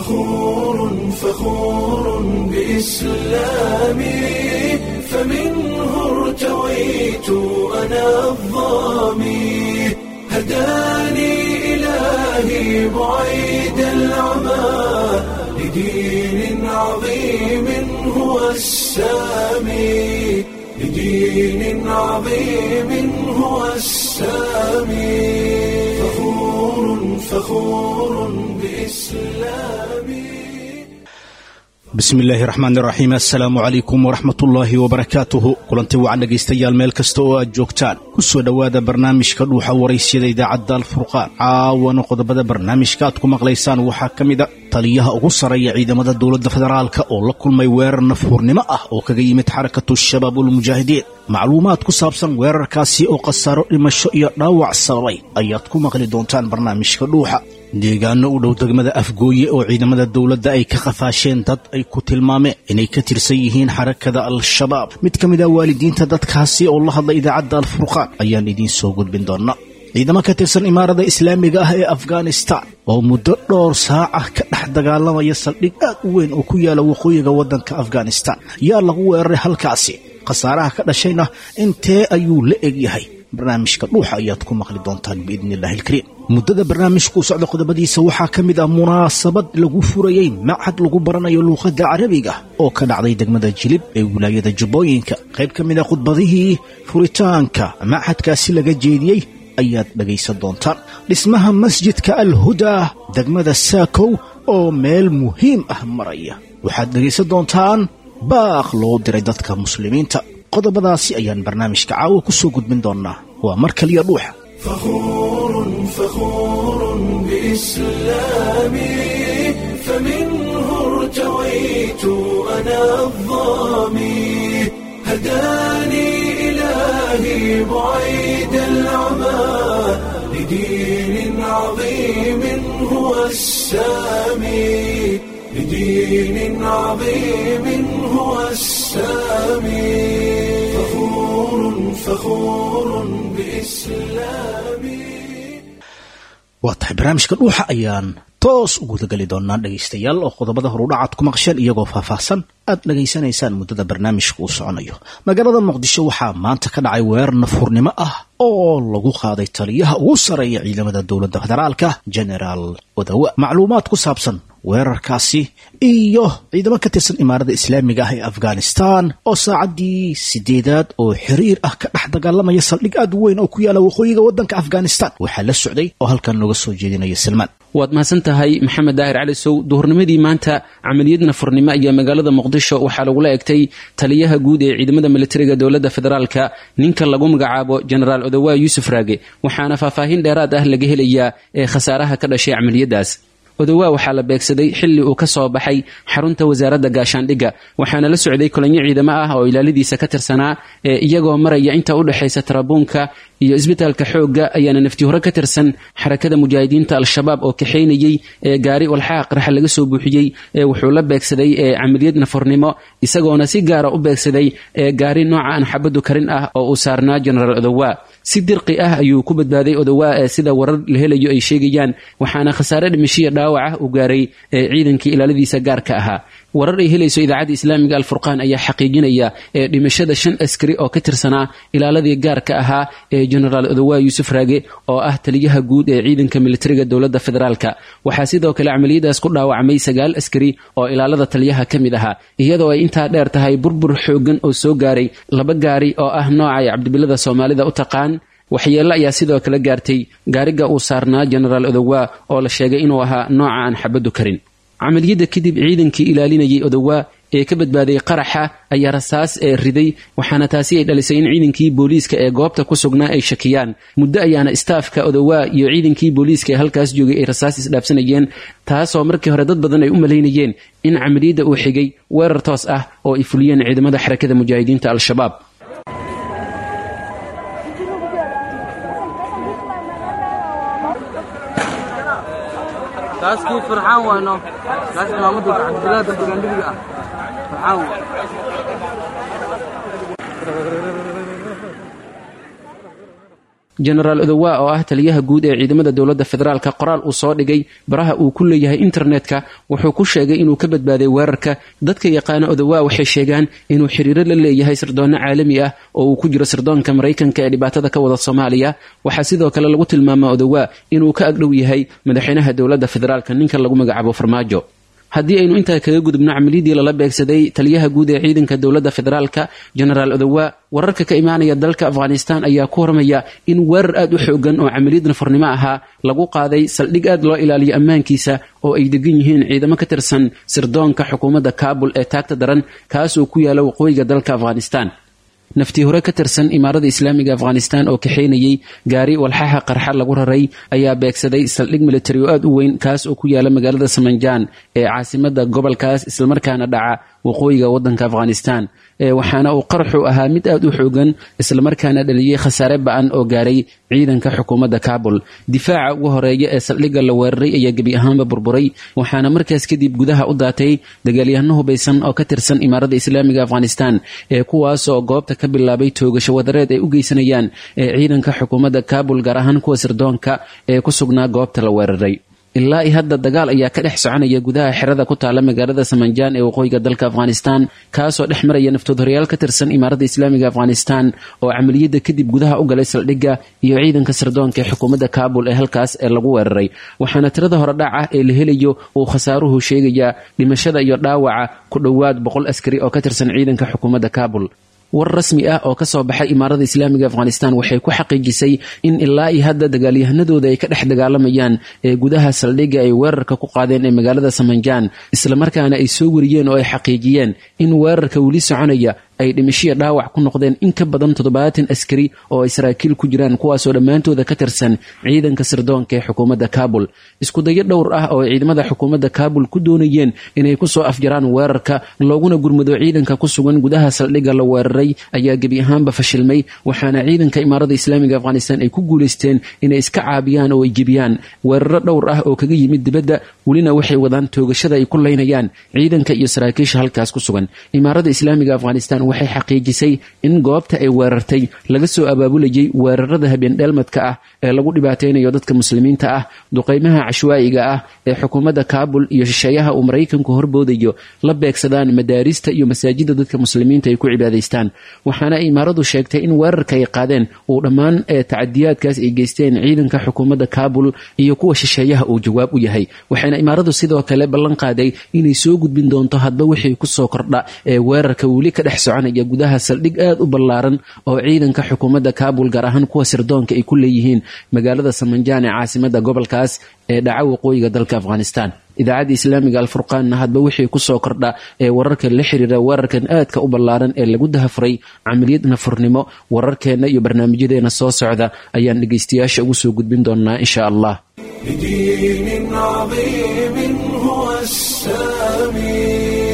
فخور بإسلامي فمنه ارتويت أنا الظامي هداني إلهي بعيد العمى لدين عظيم هو السامي لدين عظيم هو السامي فخور بإسلامي bismi illaahi raxmaan iraxiim assalaamu calaykum waraxmatullaahi wabarakaatuhu kulanti wacan dhegaystayaal meel kasta oo aad joogtaan ku soo dhowaada barnaamijka dhuuxa waraysyada idaacadda alfurqaan caawana qodobada barnaamijka aad ku maqlaysaan waxaa ka mida taliyaha ugu sarreeya ciidamada dowladda federaalka oo la kulmay weerar nafhurnimo ah oo kaga yimid xarakatu shabaabulmujaahidiin macluumaad ku saabsan weerarkaasi oo khasaaro dhimasho iyo dhaawac sababay ayaad ku maqli doontaan barnaamijka dhuuxa deegaano u dhow degmada afgooye oo ciidamada dowladda ay ka qafaasheen dad ay ku tilmaameen inay ka tirsan yihiin xarakada al-shabaab mid ka mid ah waalidiinta dadkaasi oo la hadlay idaacadda alfurqaan ayaan idiin soo gudbin doonaa ciidamo ka tirsan imaarada islaamiga ah ee afghanistan oo muddo dhowr saaca ka dhex dagaalamaya saldhig aad u weyn oo ku yaala waqooyiga waddanka afghanistan yaa lagu weeraray halkaasi khasaaraha ka dhashayna intee ayuu la eg yahay barnaamijka dhuuxa ayaad ku maqli doontaan biidni illaahi alkariim muddada barnaamijku socda qodobadiisa waxaa ka mid ah munaasabad lagu furayey macad lagu baranayo luuqadda carabiga oo ka dhacday degmada jilib ee wilaayada jubbooyinka qayb ka mid ah khudbadihii furitaanka macadkaasi laga jeediyey ayaad dhegaysan doontaan dhismaha masjidka alhudaa degmada saakow oo meel muhiim ah maraya waxaad dhegaysan doontaan baaq loo diray dadka muslimiinta qodobadaasi ayaan barnaamijka caawa ku soo gudbin doonaa waa mar kaliya dhuuxa فخور بإسلامي فمنه ارتويت أنا الظامي هداني إلهي بعيد العمى لدين عظيم هو السامي لدين عظيم هو السامي فخور بإسلامي waa tahay barnaamijka dhuuxa ayaan toos u gudageli doonaa dhegaystayaal oo qodobada horudhacaad ku maqsheen iyagoo faahfaahsan aad dhegaysanaysaan muddada barnaamijka uu soconayo magaalada muqdisho waxaa maanta ka dhacay weerar nafhurnimo ah oo lagu qaaday taliyaha ugu sarreeya ciidamada dowladda federaalka genaraal odawa macluumaad ku saabsan weerarkaasi iyo ciidamo ka tirsan imaarada islaamiga ah ee afghanistan oo saacaddii 8aad oo xiriir ah ka dhex dagaalamaya saldhig aad u weyn oo ku yaala waqooyiga waddanka afghanistan waxaa la socday oo halkan nooga soo jeedinaya salmaan waad mahadsan tahay maxamed daahir cali sow duhurnimadii maanta camaliyad nafurnimo ayaa magaalada muqdisho waxaa lagula egtay taliyaha guud ee ciidamada militariga dowladda federaalka ninka lagu magacaabo genaraal odawa yuusuf raage waxaana faahfaahin dheeraad ah laga helayaa ee khasaaraha ka dhashay camaliyadaas odawa waxaa la beegsaday xilli uu ka soo baxay xarunta wasaaradda gaashaandhigga waxaana la socday kulanyo ciidamo ah oo ilaaladiisa ka tirsanaa iyagoo maraya inta u dhexaysa tarabuunka iyo isbitaalka xoogga ayaana nafti hore ka tirsan xarakada mujaahidiinta al-shabaab oo kaxaynayey gaari walxaaq raxa laga soo buuxiyey wuxuu la beegsaday camaliyad nafurnimo isagoona si gaara u beegsaday gaari nooca aan xabadu karin ah oo uu saarnaa genaraal odawa si dirqi ah ayuu ku badbaaday odawa sida warar la helayo ay sheegayaan waxaana khasaare dhimashiya dhaawac ah u gaaray ciidankii ilaaladiisa gaarka ahaa warar ay helayso idaacadda islaamiga alfurqaan ayaa xaqiijinaya dhimashada 5 askari oo ka tirsanaa ilaaladii gaarka ahaa ee genaraal odawa yuusuf raage oo ah taliyaha guud ee ciidanka militariga dowladda federaalka waxaa sidoo kale camaliyadaas ku dhaawacmay 9 askari oo ilaalada taliyaha ka mid ahaa iyadoo ay intaa dheer tahay burbur xoogan oo soo gaaray 2 gaari oo ah nooca ay cabdibilada soomaalida u taqaan waxyeello ayaa sidoo kale gaartay gaariga uu saarnaa genaraal odawa oo la sheegay inuu ahaa nooca aan xabadu karin camaliyadda kadib ciidankii ilaalinayay odawa ee ka badbaaday qaraxa ayaa rasaas riday waxaana taasi ay dhalisay in ciidankii booliiska ee goobta ku sugnaa ay shakiyaan muddo ayaana istaafka odawa iyo ciidankii booliiska ee halkaas joogay ay rasaas isdhaafsanayeen taasoo markii hore dad badan ay u malaynayeen in camaliyadda uu xigay weerar toos ah oo ay fuliyeen ciidamada xarakada mujaahidiinta al-shabaab كاسكي فرحان وانه كاس محمد عبد الله دبغاندبي فرحان jenaraal odowa oo ah taliyaha guud ee ciidamada dowladda federaalka qoraal uu soo dhigay baraha uu ku leeyahay internetka wuxuu ku sheegay inuu ka badbaaday weerarka. dadka yaqaana odowa waxay sheegaan inuu xiriiro la leeyahay sirdoonno caalami ah oo uu ku jiro sirdoonka maraykanka ee dhibaatada ka wada Soomaaliya. waxaa sidoo kale lagu tilmaamaa odowa inuu ka agdhow yahay madaxweynaha dowladda federaalka ninka lagu magacaabo Farmaajo. haddii aynu intaa kaga gudubno camaliyadii lala beegsaday taliyaha guud ee ciidanka dowladda federaalka jenaraal odowa, wararka ka imaanaya dalka Afghanistan ayaa ku hormaya in weerar aad u xoogan oo camaliyad nafarnimo ahaa lagu qaaday saldhig aad loo ilaaliyo ammaankiisa oo ay degan yihiin ciidamo ka tirsan sirdoonka xukuumadda Kaabul ee taagta daran kaas oo ku yaala waqooyiga dalka Afghanistan. naftii hore ka tirsan imaarada islaamiga Afghanistan oo kaxeynayay gaari walxaha qarxa lagu raray ayaa beegsaday saldhig military oo aad u weyn kaas oo ku yaala magaalada Samanjaan ee caasimadda gobolkaas isla markaana dhaca waqooyiga waddanka Afghanistan. waxaana uu qarxu ahaa mid aad u xoogan isla markaana dhaliyay khasaare ba'an oo gaaray ciidanka xukuumadda Kaabul. difaaca ugu horeeya ee saldhigga la weeraray ayaa gebi ahaanba burburay, waxaana markaas kadib gudaha u daatay dagaalyahano hubaysan oo ka tirsan imaarada islaamiga Afghanistan kuwaas oo goobta ka bilaabay toogasho wadareed ay u geysanayaan ciidanka xukuumadda Kaabul gaar ahaan kuwa sirdoonka ee ku sugnaa goobta la weeraray. ilaa hadda dagaal ayaa ka dhex soconaya gudaha xerada ku taala magaalada Samanjaan ee waqooyiga dalka Afghanistan kaasoo dhex maraya naftoodhoreyaal ka tirsan imaarada islaamiga Afghanistan oo camaliyada kadib gudaha u galay saldhigga iyo ciidanka sirdoonka ee xukuumadda Kaabul ee halkaas lagu weeraray. waxaana tirada hore dhaca ee la helayo uu khasaaruhu sheegaya dhimashada iyo dhaawaca ku dhowaad 100 askari oo ka tirsan ciidanka xukuumadda Kaabul. war rasmi ah oo ka soo baxay imaarada islaamiga Afghanistan waxay ku xaqiijisay in ilaa hadda dagaalyahanadooda ay ka dhex dagaalamayaan gudaha saldhigga ay weerarka ku qaadeen ee magaalada Samanjaan, isla markaana ay soo wariyeen oo ay xaqiijiyeen in weerarka weli soconaya ay dhimashiyo dhaawac ku noqdeen in ka badan 70 askari oo Israa'iil ku jiraan kuwaasoo dhammaantooda ka tirsan ciidanka sirdoonka ee xukuumadda Kaabul. isku dayo dhowr ah oo ciidamada xukuumadda Kaabul ku doonayeen inay ku soo afjaraan weerarka looguna gurmado ciidanka ku sugan gudaha saldhigga la weeraray ayaa gebi ahaanba fashilmay, waxaana ciidanka imaarada islaamiga Afghanistan ay ku guuleysteen inay iska caabiyaan oo ay jibiyaan weeraro dhowr ah oo kaga yimid dibadda. welina waxay wadaan toogashada ay ku leynayaan ciidanka iyo saraakiisha halkaas ku sugan. imaarada islaamiga Afghanistan waxay xaqiijisay in goobta ay weerartay laga soo abaabulayay weerarada habeen dheelmadka ah ee lagu dhibaateynayo dadka muslimiinta ah, duqeymaha cashwaa'iga ah ee xukuumadda Kaabul iyo shisheeyaha uu Maraykanku horboodayo la beegsadaan madaarista iyo masaajida dadka muslimiinta ay ku cibaadaystaan. waxaana imaaradu sheegtay in weerarka ay qaadeen uu dhammaan tacadiyaadkaas ay geysteen ciidanka xukuumadda Kaabul iyo kuwa shisheeyaha uu jawaab u yahay. waxaana imaaradu sidoo kale ballan qaaday inay soo gudbin doonto hadba wixii ku soo kordha ee weerarka weli ka dhex soconaya gudaha saldhig aad u ballaaran oo ciidanka xukuumadda Kaabul gaar ahaan kuwa sirdoonka ay ku leeyihiin magaalada Samanjaan ee caasimadda gobolkaas ee dhaca waqooyiga dalka Afghanistan. idaacadda islaamiga Al-Furqaan hadba wixii ku soo kordha ee wararka la xiriira weerarkan aadka u ballaaran ee lagu dahafuray camaliyad nafurnimo, wararkeena iyo barnaamijyadeena soo socda ayaan dhageystayaasha ugu soo gudbin doonaa insha Allah. بدين عظيم هو السامي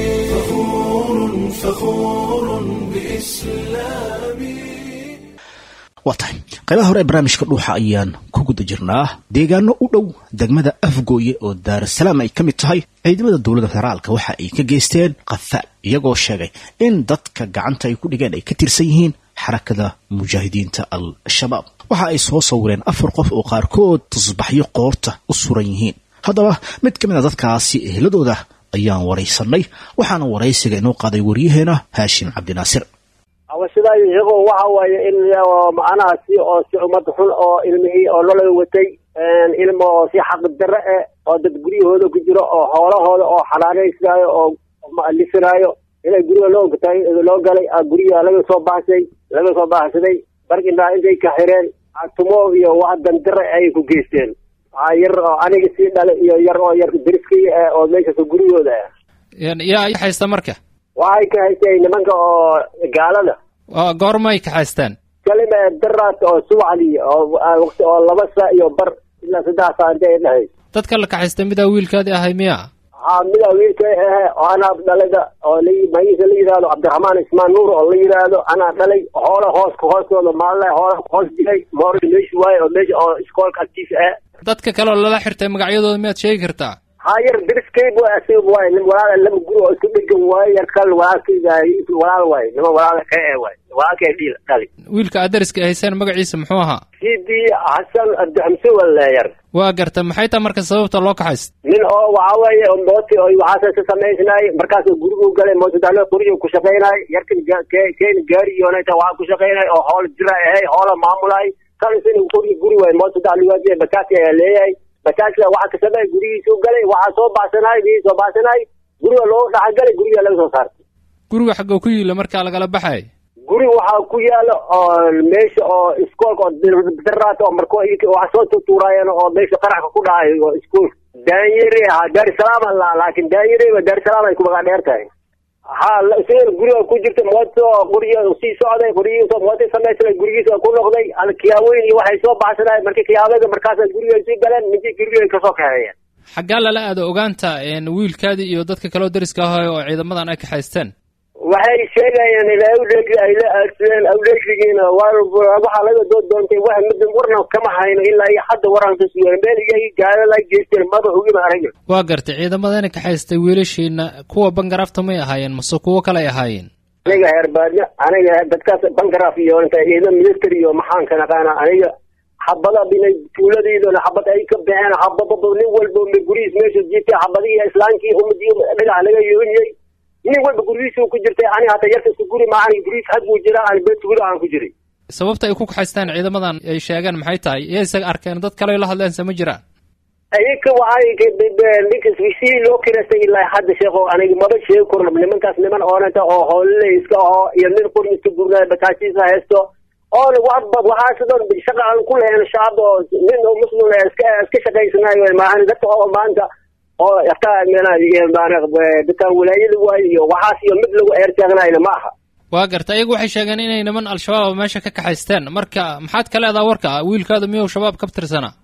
فخور بإسلامي. waa tahay qaybaha hore ee barnaamijka dhuuxa ayaan ku guda jirnaa. deegaano u dhow degmada Afgooye oo Daarasalaam ay ka mid tahay ciidamada dowladda federaalka waxa ay ka geysteen qafaal iyagoo sheegay in dadka gacanta ay ku dhigeen ay ka tirsan yihiin xarakada mujaahidiinta al-shabaab. waxa ay soo sawireen 4 qof oo qaarkood tusbaxyo qoorta u suran yihiin. haddaba mid ka mid a dadkaasi ehladooda ayaan waraysanay, waxaana waraysiga inoo qaaday wariyaheena Haashim Cabdinaasir. sidaa iyagoo waxa waaye in macnaha si ummad xun oo ilmihii oo lala watay ilmo oo si xaq darre oo dad guryahooda ku jiro oo xoolahooda oo xalaaleysanayo oo lisanayo inay guriga loo galay guriga laga soo baxsaday barkinaa intay ka xireen tumo iyo wax dandarre ay ku geysteen. yar oo aniga sii dhalay iyo yar deriskii oo meeshaas gurigooda yaa haysta marka waxay ka haysteen nimanka oo gaalada. goormay ka haystaan kalima daraas oo subaxdii oo waqti oo 2 saac iyo bar ilaa 3 saac intay dhahay. dadka la ka haystay mid wiilkaadii ahay miya? mid wiilkay oo ana dhalada oo magiciisa la yiraahdo Cabdiraxmaan Ismaan Nuur oo la yiraahdo ana dhalay xoolo hoostooda maalle hoos dilay moori meesha waay oo meesha oo iskoolka active dadka kale oo lala xirtay magacyadooda miyaad sheegi kartaa? hayar deriskayb waa asib waay nin walaal lama guri oo isku dhegan waay yar kal walaalkayga walaal waay nima walaal ka waay walaalkay dhil dhali wiilka aad deriska haysaan magaciisa muxuu ahaa sidii xasan abdixamse walaayar waa garta maxay tahay marka sababta loo kaxayst nin oo waxa weeye mooti oo waxaas ka samaysnay markaas gurigu galay mootadaalo qoriyo ku shaqeynay yarkan keen gaari yoonayta waxa ku shaqeynay oo hool jira ah hoola maamulay kan inuu guri way mootadaalo waajay bakaati ay leeyahay bakaati waxa ka sameeyay gurigiisu galay waxa soo baasanay guriga loo dhax galay guriga laga soo saartay guriga xagga ku yiila marka laga baxay guri waxa ku yaalo oo meesha oo iskoolka daraato markoo waxa soo tuurayeen oo meesha qaraxka ku dhacay oo iskool daanyere Dar es Salaam laakiin daanyere Dar es Salaam ay ku baqa dheertahay la soo guriga ku jirta mooto guriga si socday guriga mooto sameysay gurigiisa ku noqday alkiyaaween iyo waxay soo baxsanay markii kiyaawada markaas guriga ay galeen mid guriga ka soo kaxeeyeen xagga la aado ogaanta wiilkaadi iyo dadka kale oo deriska ah oo ciidamadan ay ka haysteen waxay sheegayaan ilaa awleegina waxa laga doontay wax mid warna kama hayno ilaa iyo hadda waran ka soo meeliyay gaalada geesteen madaxuga arag waa gartay ciidamadana ka haystay wiilashiina kuwa bangarafta may ahaayeen mase kuwa kale ay ahaayeen aniga herbaadna aniga dadkaas bangaraf iyo inta ciidan military iyo maxaan kana qaana aniga xabada binay tuuladiina xabad ay ka bixeen xabada nin walba guriis meesha jiitay xabadii islaamkii ummadii dhinaca laga yooniyay nin walba gurigiisu ku jirtay ani hata yarta guri ma aan guriis had buu jira aan beet guri aan ku jiray sababta ay ku kaxaystaan ciidamadan ay sheegaan maxay tahay iyaga arkeen dad kale la hadleen sama jiraan ayka waxay ninkas wixii loo kireystay ilaa hadda sheeko aniga maba sheego korna nimankaas niman oonanta oo hoolle iska oo iyo nin qurniska gurna bakaasiisa haysto oo waxaa sidoo shaqa aan ku leeyahay shacab oo nin muslim iska shaqaysanayo maahan dadka oo maanta oo aqtaa meena dadka walaayada waay iyo waxaas iyo mid lagu eertaagnaayna ma aha waa gartay ayagu waxay sheegeen inay niman al-shabaab meesha ka kaxaysteen marka maxaad ka leedahay warka wiilkaada miyuu shabaab ka tirsanaa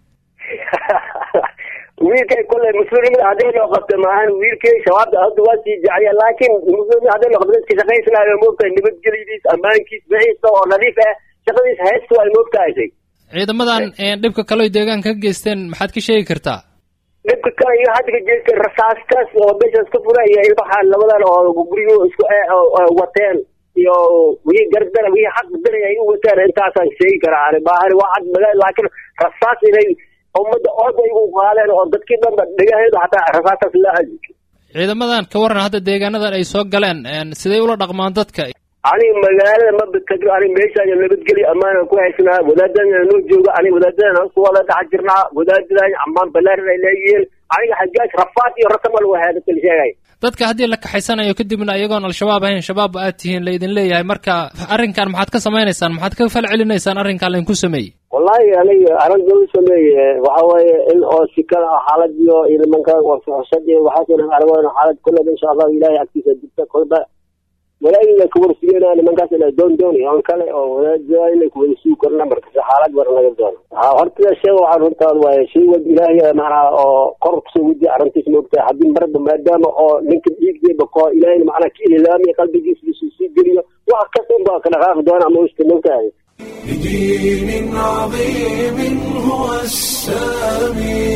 wiilkay kulay muslimiin hadii loo qabto maahan wiilkay shabaabta hadda waa sii jecel laakiin muslimiin hadii loo qabto iska shaqaysanayo moogtay nabadgelyadiis ammaankiis bixiisa oo nadiif ah shaqadiis haysto ay moogtahay ciidamadan dhibka kale oo deegaanka ka geysteen maxaad ka sheegi kartaa dhibka kale iyo hadda ka jeestay rasaastaas oo meeshaas ka furay iyo ilbaxa labadan oo guriga isku wateen iyo wixii gardara wixii xaq daray ay u wateen intaasaan sheegi karaa ani baahani waa cad magaal laakiin rasaas inay ummadda ood ay u qaadeen oo dadkii dhanba dhagaheedu xataa rasaastaas la aadi ciidamadan ka waran hadda deegaanadan ay soo galeen sidee ula dhaqmaan dadka ani magaalada ma badkagro ani meeshaan nabadgelyo ammaan ku haysanaa wadaadana noo jooga ani wadaadana ku wada dhex jirnaa wadaadada ammaan balaaran ay leeyihiin aniga xajaaj rafaad iyo rakamal waxaa dadka la sheegay dadka haddii la kaxaysanayo kadibna iyagoon al-shabaab ahayn shabaab aad tihiin laydin leeyahay marka arrinkan maxaad ka samaynaysaan maxaad ka fal celinaysaan arrinkan laydinku sameeyey wallahi aniga arrinta lagu sameeye waxa waaye in oo sikada xaalad iyo nimanka warfuxshad iyo waxaasoo aragona xaalad kulled insha allahu ilaahay agtiisa jirta kolba walaagina kuwarsigeena nimankaas inay dooni on kale oo wadaada inay kuwarsii korna markasta xaalad war laga doono horta sheego waxaan runtaada waaye shay wad ilaahay macnaha oo kor kusoo wadi arrintiis moogtahay haddii marba maadaama oo ninka dhiigdeeba koo ilaahayna macnaha ka ilaamiya qalbigiisa sii geliyo wax kasta unbaa ka dhaqaaqi doona ama usta moogtahay بدين عظيم هو السامي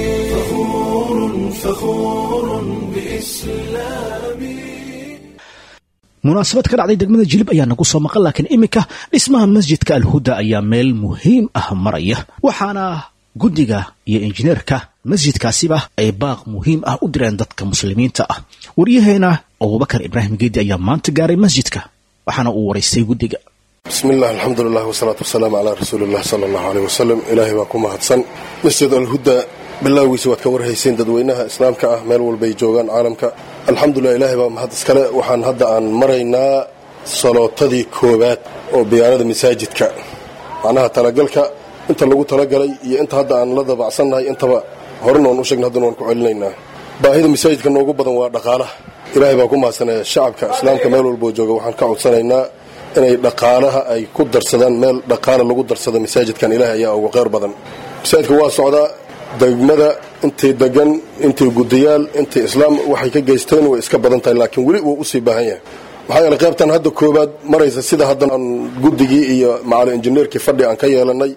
فخور بإسلامي munaasabad ka dhacday degmada jilib ayaa nagu soo maqan laakiin iminka dhismaha masjidka alhuda ayaa meel muhiim ah maraya waxaana guddiga iyo injineerka masjidkaasiba ay baaq muhiim ah u direen dadka muslimiinta ah waryaheena abubakar ibraahim geedi ayaa maanta gaaray masjidka waxaana uu waraystay guddiga bismillah alxamdulilah wasalaatu wasalaamu calaa rasuuliillah sala allahu aleyh wasalam ilaahay baa ku mahadsan masjid alhuda bilowgiisa waad ka warhayseen dadweynaha islaamka ah meel walbay joogaan caalamka alxamdulilah ilaahay baa mahad iskale waxaan hadda aan maraynaa salootadii koowaad oo biyaanada masaajidka macnaha talagalka inta lagu talagalay iyo inta hadda aan la dabacsannahay intaba horena waan u sheegna haddana waan ku celinaynaa baahida masaajidka noogu badan waa dhaqaalaha ilaahay baa ku mahadsanaya shacabka islaamka meel walboo jooga waxaan ka codsanaynaa inay dhaqaalaha ay ku darsadaan meel dhaqaala lagu darsado masaajidkan ilaahay ayaa ugu kheyr badan masaajidka waa socdaa degmada intay degan intay gudayaal intay islaam waxay ka geysteen way iska badan tahay laakiin weli wuu usii baahan yahay maxaa yeele qaybtan hadda koowaad maraysa sida haddan aan guddigii iyo macali injineerkii fadhi aan ka yeelanay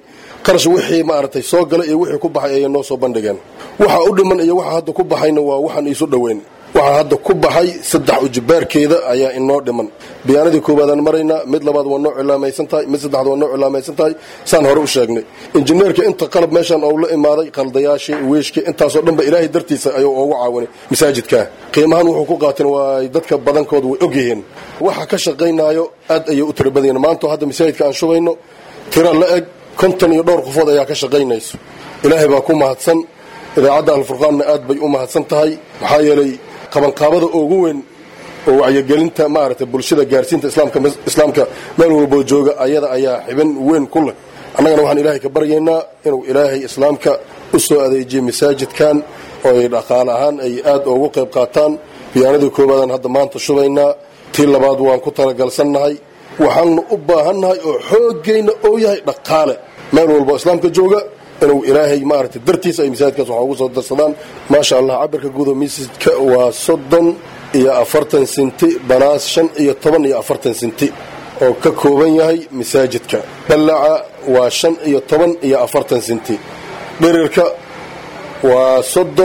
qarash wixii maaragtay soo galay iyo wixii ku baxay ayay noo soo bandhigeen waxa u dhiman iyo waxa hadda ku baxayna waa waxaan iisu dhoweyn waxa hadda ku baxay 3 ujibaarkeeda ayaa inoo dhiman biyaanadii koobaadaan maraynaa mid labaad waa noo cilaamaysan tahay mid saddexaad waa noo cilaamaysan tahay saan hore u sheegnay injineerka inta qalab meeshan oo la imaaday qaldayaashii weeshkii intaasoo dhanba ilaahay dartiisa ayuu ugu caawinay masaajidka qiimahan wuxuu ku qaateen waa dadka badankood way ogyihiin waxa ka shaqaynayo aad ayay u tiro badan maanta hadda masaajidka aan shubayno tiro la eg 50 iyo dhowr qofood ayaa ka shaqaynayso ilaahay baa ku mahadsan idaacadda alfurqaanna aad bay u mahadsan tahay maxaa yeelay qabanqaabada ugu weyn oo wacyigelinta maaragtay bulshada gaarsiinta islaamka meel walbo jooga ayada ayaa xibin weyn ku leh annagana waxaan ilaahay ka baryaynaa inuu ilaahay islaamka u soo adeejiyo masaajidkan oo ay dhaqaale ahaan ay aad ugu qayb qaataan biyaanadii koobaadaan hadda maanta shubaynaa tii labaad waan ku talagalsannahay waxaanu u baahannahay oo xoogayna oo yahay dhaqaale meel walbo islaamka jooga inuu ilaahay maaragtay dartiisa ay masaajidkaas waxa ugu soo darsadaan maasha allah cabirka guud oo masjidka waa 30 senti banaas 15 iyo 40 senti oo ka kooban yahay masaajidka ballaca waa 15 iyo 40 senti dhirirka waa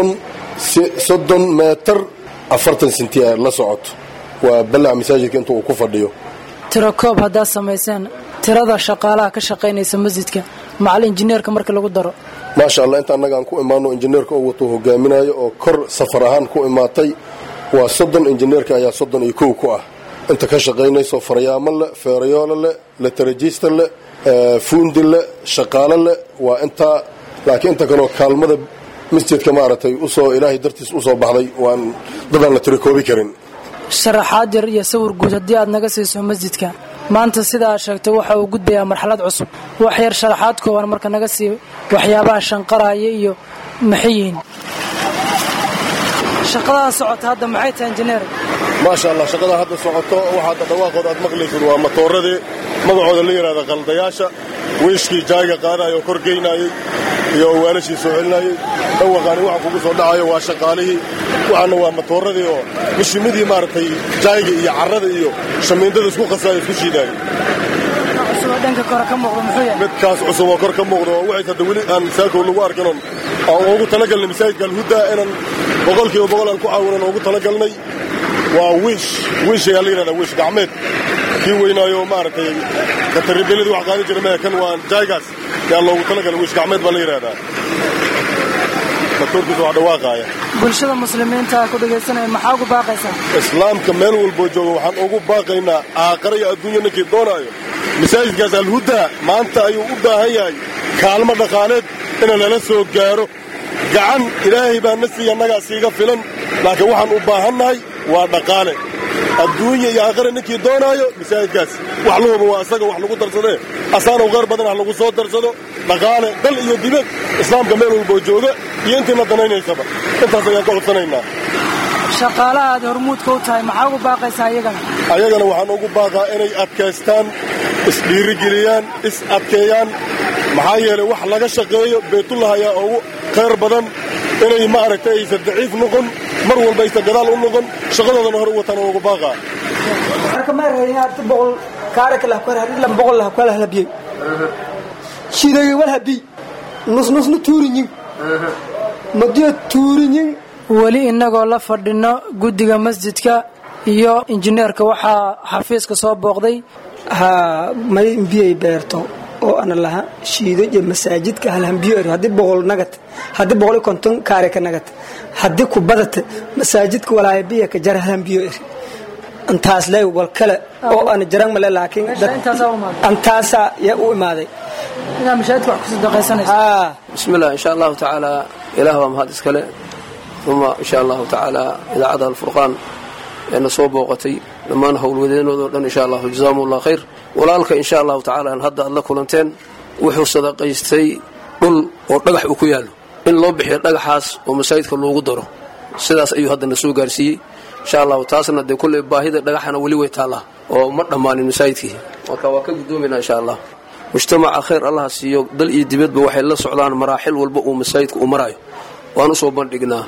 30 meter 40 senti la socoto waa ballaca masaajidka inta uu ku fadhiyo tiro koob haddaa samaysaan tirada shaqaalaha ka shaqaynaysa masjidka macal injineerka marka lagu daro maasha allah inta annaga aan ku imaano injineerka oo wato hogaaminayo oo kor safar ahaan ku imaatay waa 30 injineerka ayaa 31 ku ah inta ka shaqaynayso faryaamo le feerayoolo le letarajiista le fuundi le shaqaale le waa inta laakiin inta kale kaalmada masjidka maaragtay u soo ilaahay dartiis u soo baxday waan dadaan la tirikoobi karin sharaxaad yar iyo sawir guud haddii aad naga siiso masjidka maanta sidaa sheegtay waxa uu gudbayaa marxalad cusub wax yar sharaxaad kooban marka naga sii waxyaabaha shanqaraya iyo maxay yihiin shaqada socota hadda maxay tahay injineer maasha allah shaqada hadda socoto waxa dhawaaqooda aad maqlaysid waa matooradii magacooda la yiraahdo qaldayaasha weeshkii jaaga qaadayo kor geynayay iyo weelashii soo celinayay dhawaqani waxa kugu soo dhacayo waa shaqaalihii waxana waa matooradii oo mishimidii maartay jaaga iyo carrada iyo shamiindada isku qasay isku shiidaayay dhanka kor ka muuqdo muxuu yahay midkaas cusub oo kor ka muuqdo waxay hadda wali aan misaako lagu arkin oo ugu talagalnay masaajidka alhuda inaan 100% aan ku caawinano ugu talagalnay waa wish ayaa la yiraahdaa wish gacmeed kii weynaayo maartay ka tarbiyeladii wax qaadi jiray kan waa jaaygaas yaa loogu talagalay wish gacmeed baa la yiraahdaa matooradii waa dhawaaqaya bulshada muslimiinta ku dhageysanay maxaa ugu baaqaysaa islaamka meel walbo joogo waxaan ugu baaqaynaa aakhira iyo adduunyada ninkii doonayo masaajidkaas alhuda maanta ayuu u baahan yahay kaalmo dhaqaaleed in lala soo gaaro gacan ilaahay baa nasiya naga siiga filan laakiin waxaan u baahannahay waa dhaqaale adduunya iyo aakhira ninkii doonayo masaajidkaas wax looba waa asaga wax lagu darsadee asaana qaar badan ah lagu soo darsado dhaqaale dal iyo dibad islaamka meel walbo jooga iyo intii danaynaysa intaas ayaan ka codsanaynaa shaqaalaha aad hormuudka u tahay maxaa ugu baaqaysaa ayagana waxaan ugu baaqaa inay adkaystaan isdhiirigeliyaan is adkeeyaan maxaa yeelay wax laga shaqeeyo baytullah ayaa ugu khayr badan inay maaragtay aysan daciif noqon mar walba aysan gadaal u noqon shaqadoodana hore wataan ugu baaqaa marka ma reeyaan boqol kaarka la kala hadlan boqol la kala hadbiyay shiday wal habi nus tuurinyin madiyo tuurinyin wali inagoo la fadhino guddiga masjidka iyo injineerka waxaa xafiiska soo booqday may biyay beerto oo ana laha shiido iyo masaajidka halhan biyo hadii boqol nagat hadii 150 kaare ka nagat hadii ku badata masaajidka walaahay biyo ka jar halhan biyo antaas lay wal kale oo ana jaran male laakiin antaasa ya u imaaday ina masaajidka wax ku sadaqaysanaysa bismillah insha Allah ta'ala ilaah wa mahad iskale ثم إن شاء الله تعالى إذا عاد الفرقان لأن صوب وقتي لما نحول ودينه إن شاء الله جزاهم الله خير ولالك إن شاء الله تعالى أن هدأ الله كلنتين وحو صدق يستي قل ورقح وكياله إن لو بحي رقحاس ومسايدك اللو قدره سداس أيها هذا النسوق قارسي إن شاء الله تاسنا دي كل باهدة رقحنا ولي تعالى ومرنا ماني مسايدك وكواكب دومنا إن شاء الله مجتمع خير الله سيوك دل إيدبت بوحي الله سعودان مراحل والبقو مسايدك ومرايو وأنا صوبان لقناه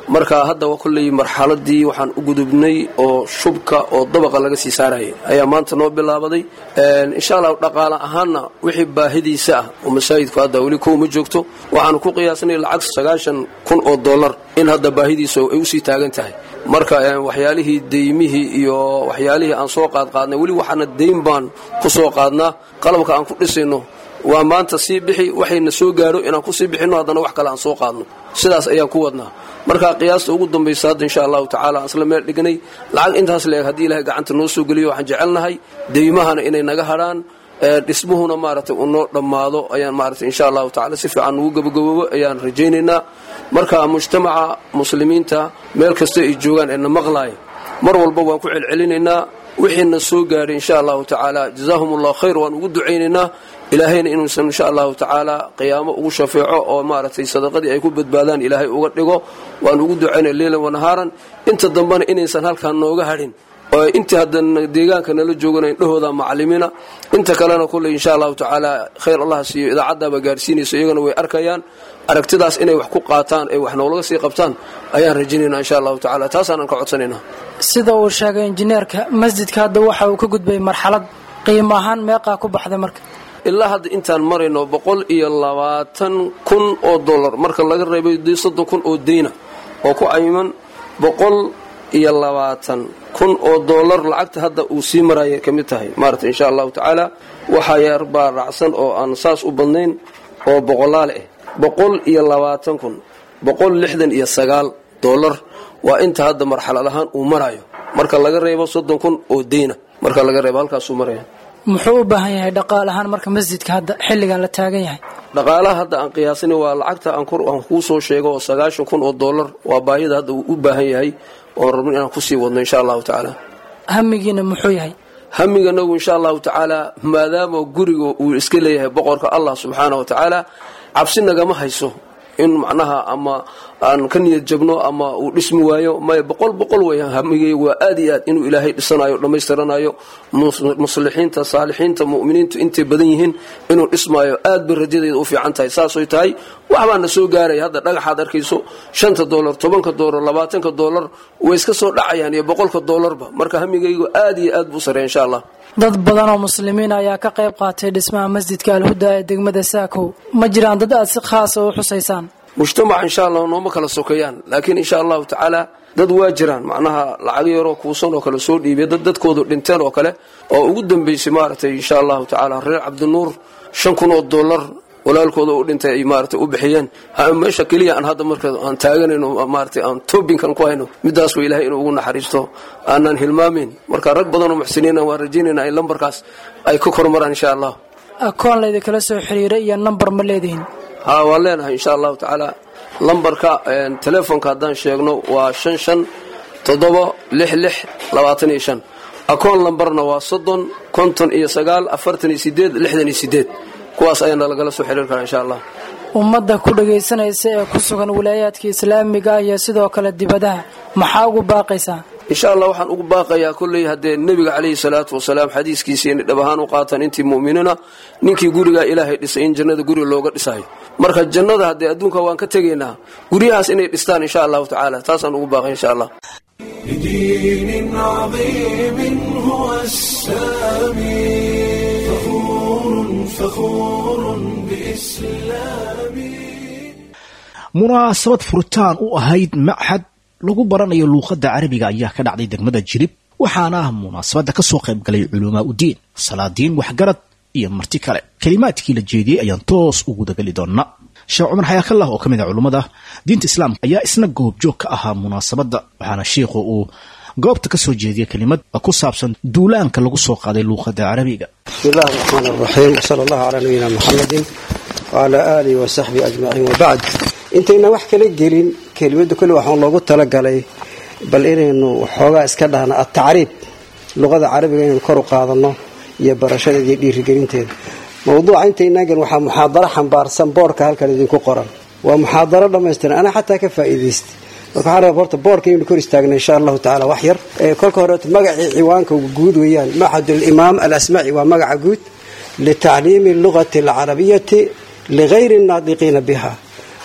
marka hadda waa kulley marxaladii waxaan u gudubnay oo shubka oo dabaqa laga sii saarayay ayaa maanta noo bilaabaday insha Allah dhaqaale ahaanna wixii baahidiisa ah oo masaajidku hadda wali kuma joogto waxaan ku qiyaasnay lacag $90,000 in hadda baahidiisa ay u sii taagan tahay marka waxyaalihii deymihii iyo waxyaalihii aan soo qaadnay wali waxaana deyn baan ku soo qaadnaa qalabka aan ku dhisayno waa maanta sii bixi waxayna soo gaaro inaan ku sii bixino haddana wax kale aan soo qaadno sidaas ayaan ku wadnaa marka qiyaasta ugu dambaysa hadda insha Allah ta'ala asla meel dhignay lacag intaas leeg hadii Ilaahay gacanta noo soo galiyo waxaan jecelnahay deymahana inay naga haraan dhismuhuna maaragtay uu noo dhamaado ayaan maaragtay insha Allah ta'ala si fiican ugu gabagabo ayaan rajaynaynaa marka mujtamaca muslimiinta meel kasta ay joogaan ee maqlaay mar walba waan ku celcelinaynaa wixina soo gaaray insha Allah ta'ala jazaahumullahu khayr waan ugu duceynaynaa ilaahayna inuu san insha Allah ta'ala qiyaamo ugu shafeeco oo maaragtay sadaqadii ay ku badbaadaan ilaahay uga dhigo waan ugu duceynaa leelan wa nahaaran inta dambana inaysan halkaan nooga harin oo inta hadan deegaanka nala joogana indhahooda macallimiina inta kalena kulli insha Allah ta'ala khayr Allah siiyo idaacada ba gaarsiinayso iyagana way arkayaan aragtidaas inay wax ku qaataan ay wax noolaga sii qabtaan ayaan rajaynaynaa insha Allah ta'ala taasaan ka codsanaynaa sida uu sheegay injineerka masjidka hadda waxa uu ka gudbay marxalad qiimo ahaan meeqa ku baxday marka ilaa hadda intaan marayno $120,000 marka laga reebay $30,000 oo deyna oo ku ayman $120,000 lacagta hadda uu sii marayay kamid tahay maarta insha Allah ta'ala waxa yar baa raacsan oo aan saas u badnayn oo boqolaal ah $169 waa inta hadda marxalad ahaan uu marayo marka laga reebo $30,000 oo deyna marka laga reebo halkaas uu marayo muxuu u baahan yahay dhaqaalahan marka masjidka hadda xilligan la taagan yahay dhaqaalaha hadda aan qiyaasnay waa lacagta aan ku soo sheego oo $90,000 waa baahida hadda uu u baahan yahay oo rabno inaan ku sii wadno insha Allah ta'ala hamigiina muxuu yahay hamiganagu insha Allah ta'ala maadaama guriga uu iska leeyahay boqorka Allah subhanahu wa ta'ala cabsi nagama hayso in macnaha ama aan ka niyad jabno ama uu dhismi waayo ma boqol weeyaan hamigay waa aad iyo aad inuu Ilaahay dhisanayo dhameystiranayo muslixiinta saalixiinta mu'miniintu intay badan yihiin inuu dhismayo aad bay rajadeedu u fiican tahay saasoo tahay waxbaana soo gaaray hadda dhagaxaad arkayso $5 $10 $20 way iska soo dhacayaan iyo $100 ba marka hamigaygu aad iyo aad buu sareeyay insha Allah dad badan oo muslimiin ayaa ka qayb qaatay dhismaha masjidka Al-Huda ee degmada Saakow ma jiraan dad aad si khaas ah u xusaysaan mujtamac insha Allah nooma kala sokeeyaan laakiin insha Allah ta'ala dad waa jiraan macnaha lacag yar oo kuusan oo kala soo dhiibay dadkoodu dhinteen oo kale oo ugu dambeysay maartay insha Allah ta'ala reer Cabdinuur $5,000 walaalkooda u dhintay ay maartay u bixiyeen meesha kaliya aan hadda markaa aan taaganayno maartay aan toobinkan ku hayno midaas way Ilaahay inuu ugu naxariisto aanan hilmaamin marka rag badan oo muxsiniina waa rajaynayna in lambarkaas ay ku kormaraan insha Allah akoon leeyahay kala soo xiriiray iyo number ma leediin waa leenahay insha Allah ta'ala lambarka telefoonka hadaan sheegno waa 55766625 akoon lambarna waa 30 59 48 68 kuwaas ayana lagala soo xiriir karaa insha Allah ummadda ku dhageysanaysa ee ku sugan wilaayadka islaamiga iyo sidoo kale dibadaha maxaa ugu baaqaysaa insha Allah waxaan ugu baaqayaa kulli hadee nabiga kaleey salaatu wasalaam xadiiskiisa in dhabahaan u qaataan intii muuminiina ninkii guriga Ilaahay dhisay in jannada guri looga dhisayo marka jannada hadee adduunka waan ka tageynaa guriyahaas inay dhistaan insha Allah ta'ala taasaan ugu baaqay insha Allah بدين عظيم هو السامي فخور بإسلامي munaasabad furitaan u ahayd machad lagu baranayo luuqadda carabiga ayaa ka dhacday degmada Jilib waxaana munaasabada ka soo qayb galay culumaa u diin salaadiin waxgarad iyo marti kale kalimaadkii la jeediyay ayaan toos ugu dagali doonaa Sheekh Umar Xayaakallah oo kamid ah culimada diinta islaamka ayaa isna goobjoog ka ahaa munaasabada waxaana sheekhu uu goobta ka soo jeediyay kalimad ku saabsan duulaanka lagu soo qaaday luuqadda carabiga Bismillahir Rahmanir Rahim sallallahu ala nabiyyina Muhammadin wa ala alihi wa sahbihi ajma'in wa ba'd intayna wax kala gelin kelimada kulli waxaan loogu tala galay bal inaynu xoogaa iska dhahna at-ta'rib luqada carabiga inaynu kor u qaadano iyo barashadeeda iyo dhiirigelinteeda mawduuca intayna gan waxa muhaadara xambaarsan boorka halkan idinku qoran waa muhaadara dhameystiran ana xataa ka faa'iideystay waxaan rabaa horta boorka inuu kor istaagno insha Allah ta'ala wax yar kolka hore magacii ciwaanka guud weeyaan Mahad al-Imam al-Asma'i waa magaca guud li ta'liimi lughati al-arabiyyati li ghayri an-nadiqina biha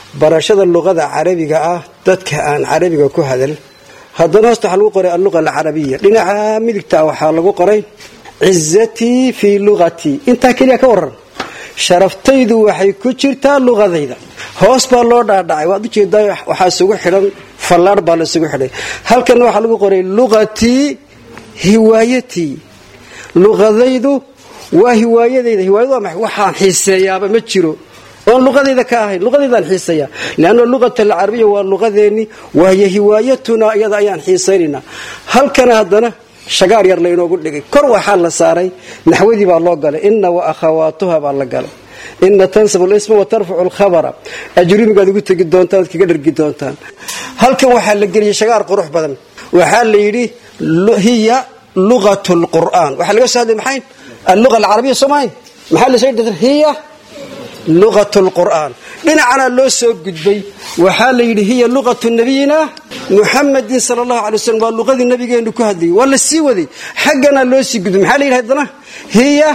barashada luqada carabiga ah dadka aan carabiga ku hadal haddana hoosta waxaa lagu qoray alluqa alcarabiya dhinaca midigta waxaa lagu qoray cizatii fii lugatii intaa keliya ka waran sharaftaydu waxay ku jirtaa luqadayda hoos baa loo dhaadhacay waad ujeedaa waxaa isugu xidhan fallaadh baa la isugu xidhay halkan waxaa lagu qoray luqatii hiwaayatii luqadaydu waa hiwaayadayda hiwaayadu waa maxay waxaan xiiseeyaaba ma jiro oon luqadayda ka ahayn luqadaydaan xiiseeyaa lianna luqata alcarabiya waa luqadeenni wahiyo hiwaayatunaa iyada ayaan xiisaynaynaa halkana haddana shagaar yar laynoogu dhigay kor waxaa la saaray naxwadii baa loo galay inna wa akhawaatuha baa la galay inna tansabu lisma wa tarfacu lkhabara ajrumigaad ugu tegi doontaan ad kaga dhargi doontaan halkan waxaa la geliyey shagaar qurux badan waxaa la yidhi hiya luqatu lqur'aan waxaa laga soo hadlay maxay alluqa alcarabiya soomahayn maxaa lasoo dhigtay hiya luqatu lqur'aan dhinacana loo soo gudbay waxaa la yidhi hiya luqatu nabiyina muxamadin sala allahu alay waslm waa luqadii nabigeenu ku hadlayay waa la sii waday xaggana loo sii gudbay maxaa la yidhi haddana hiya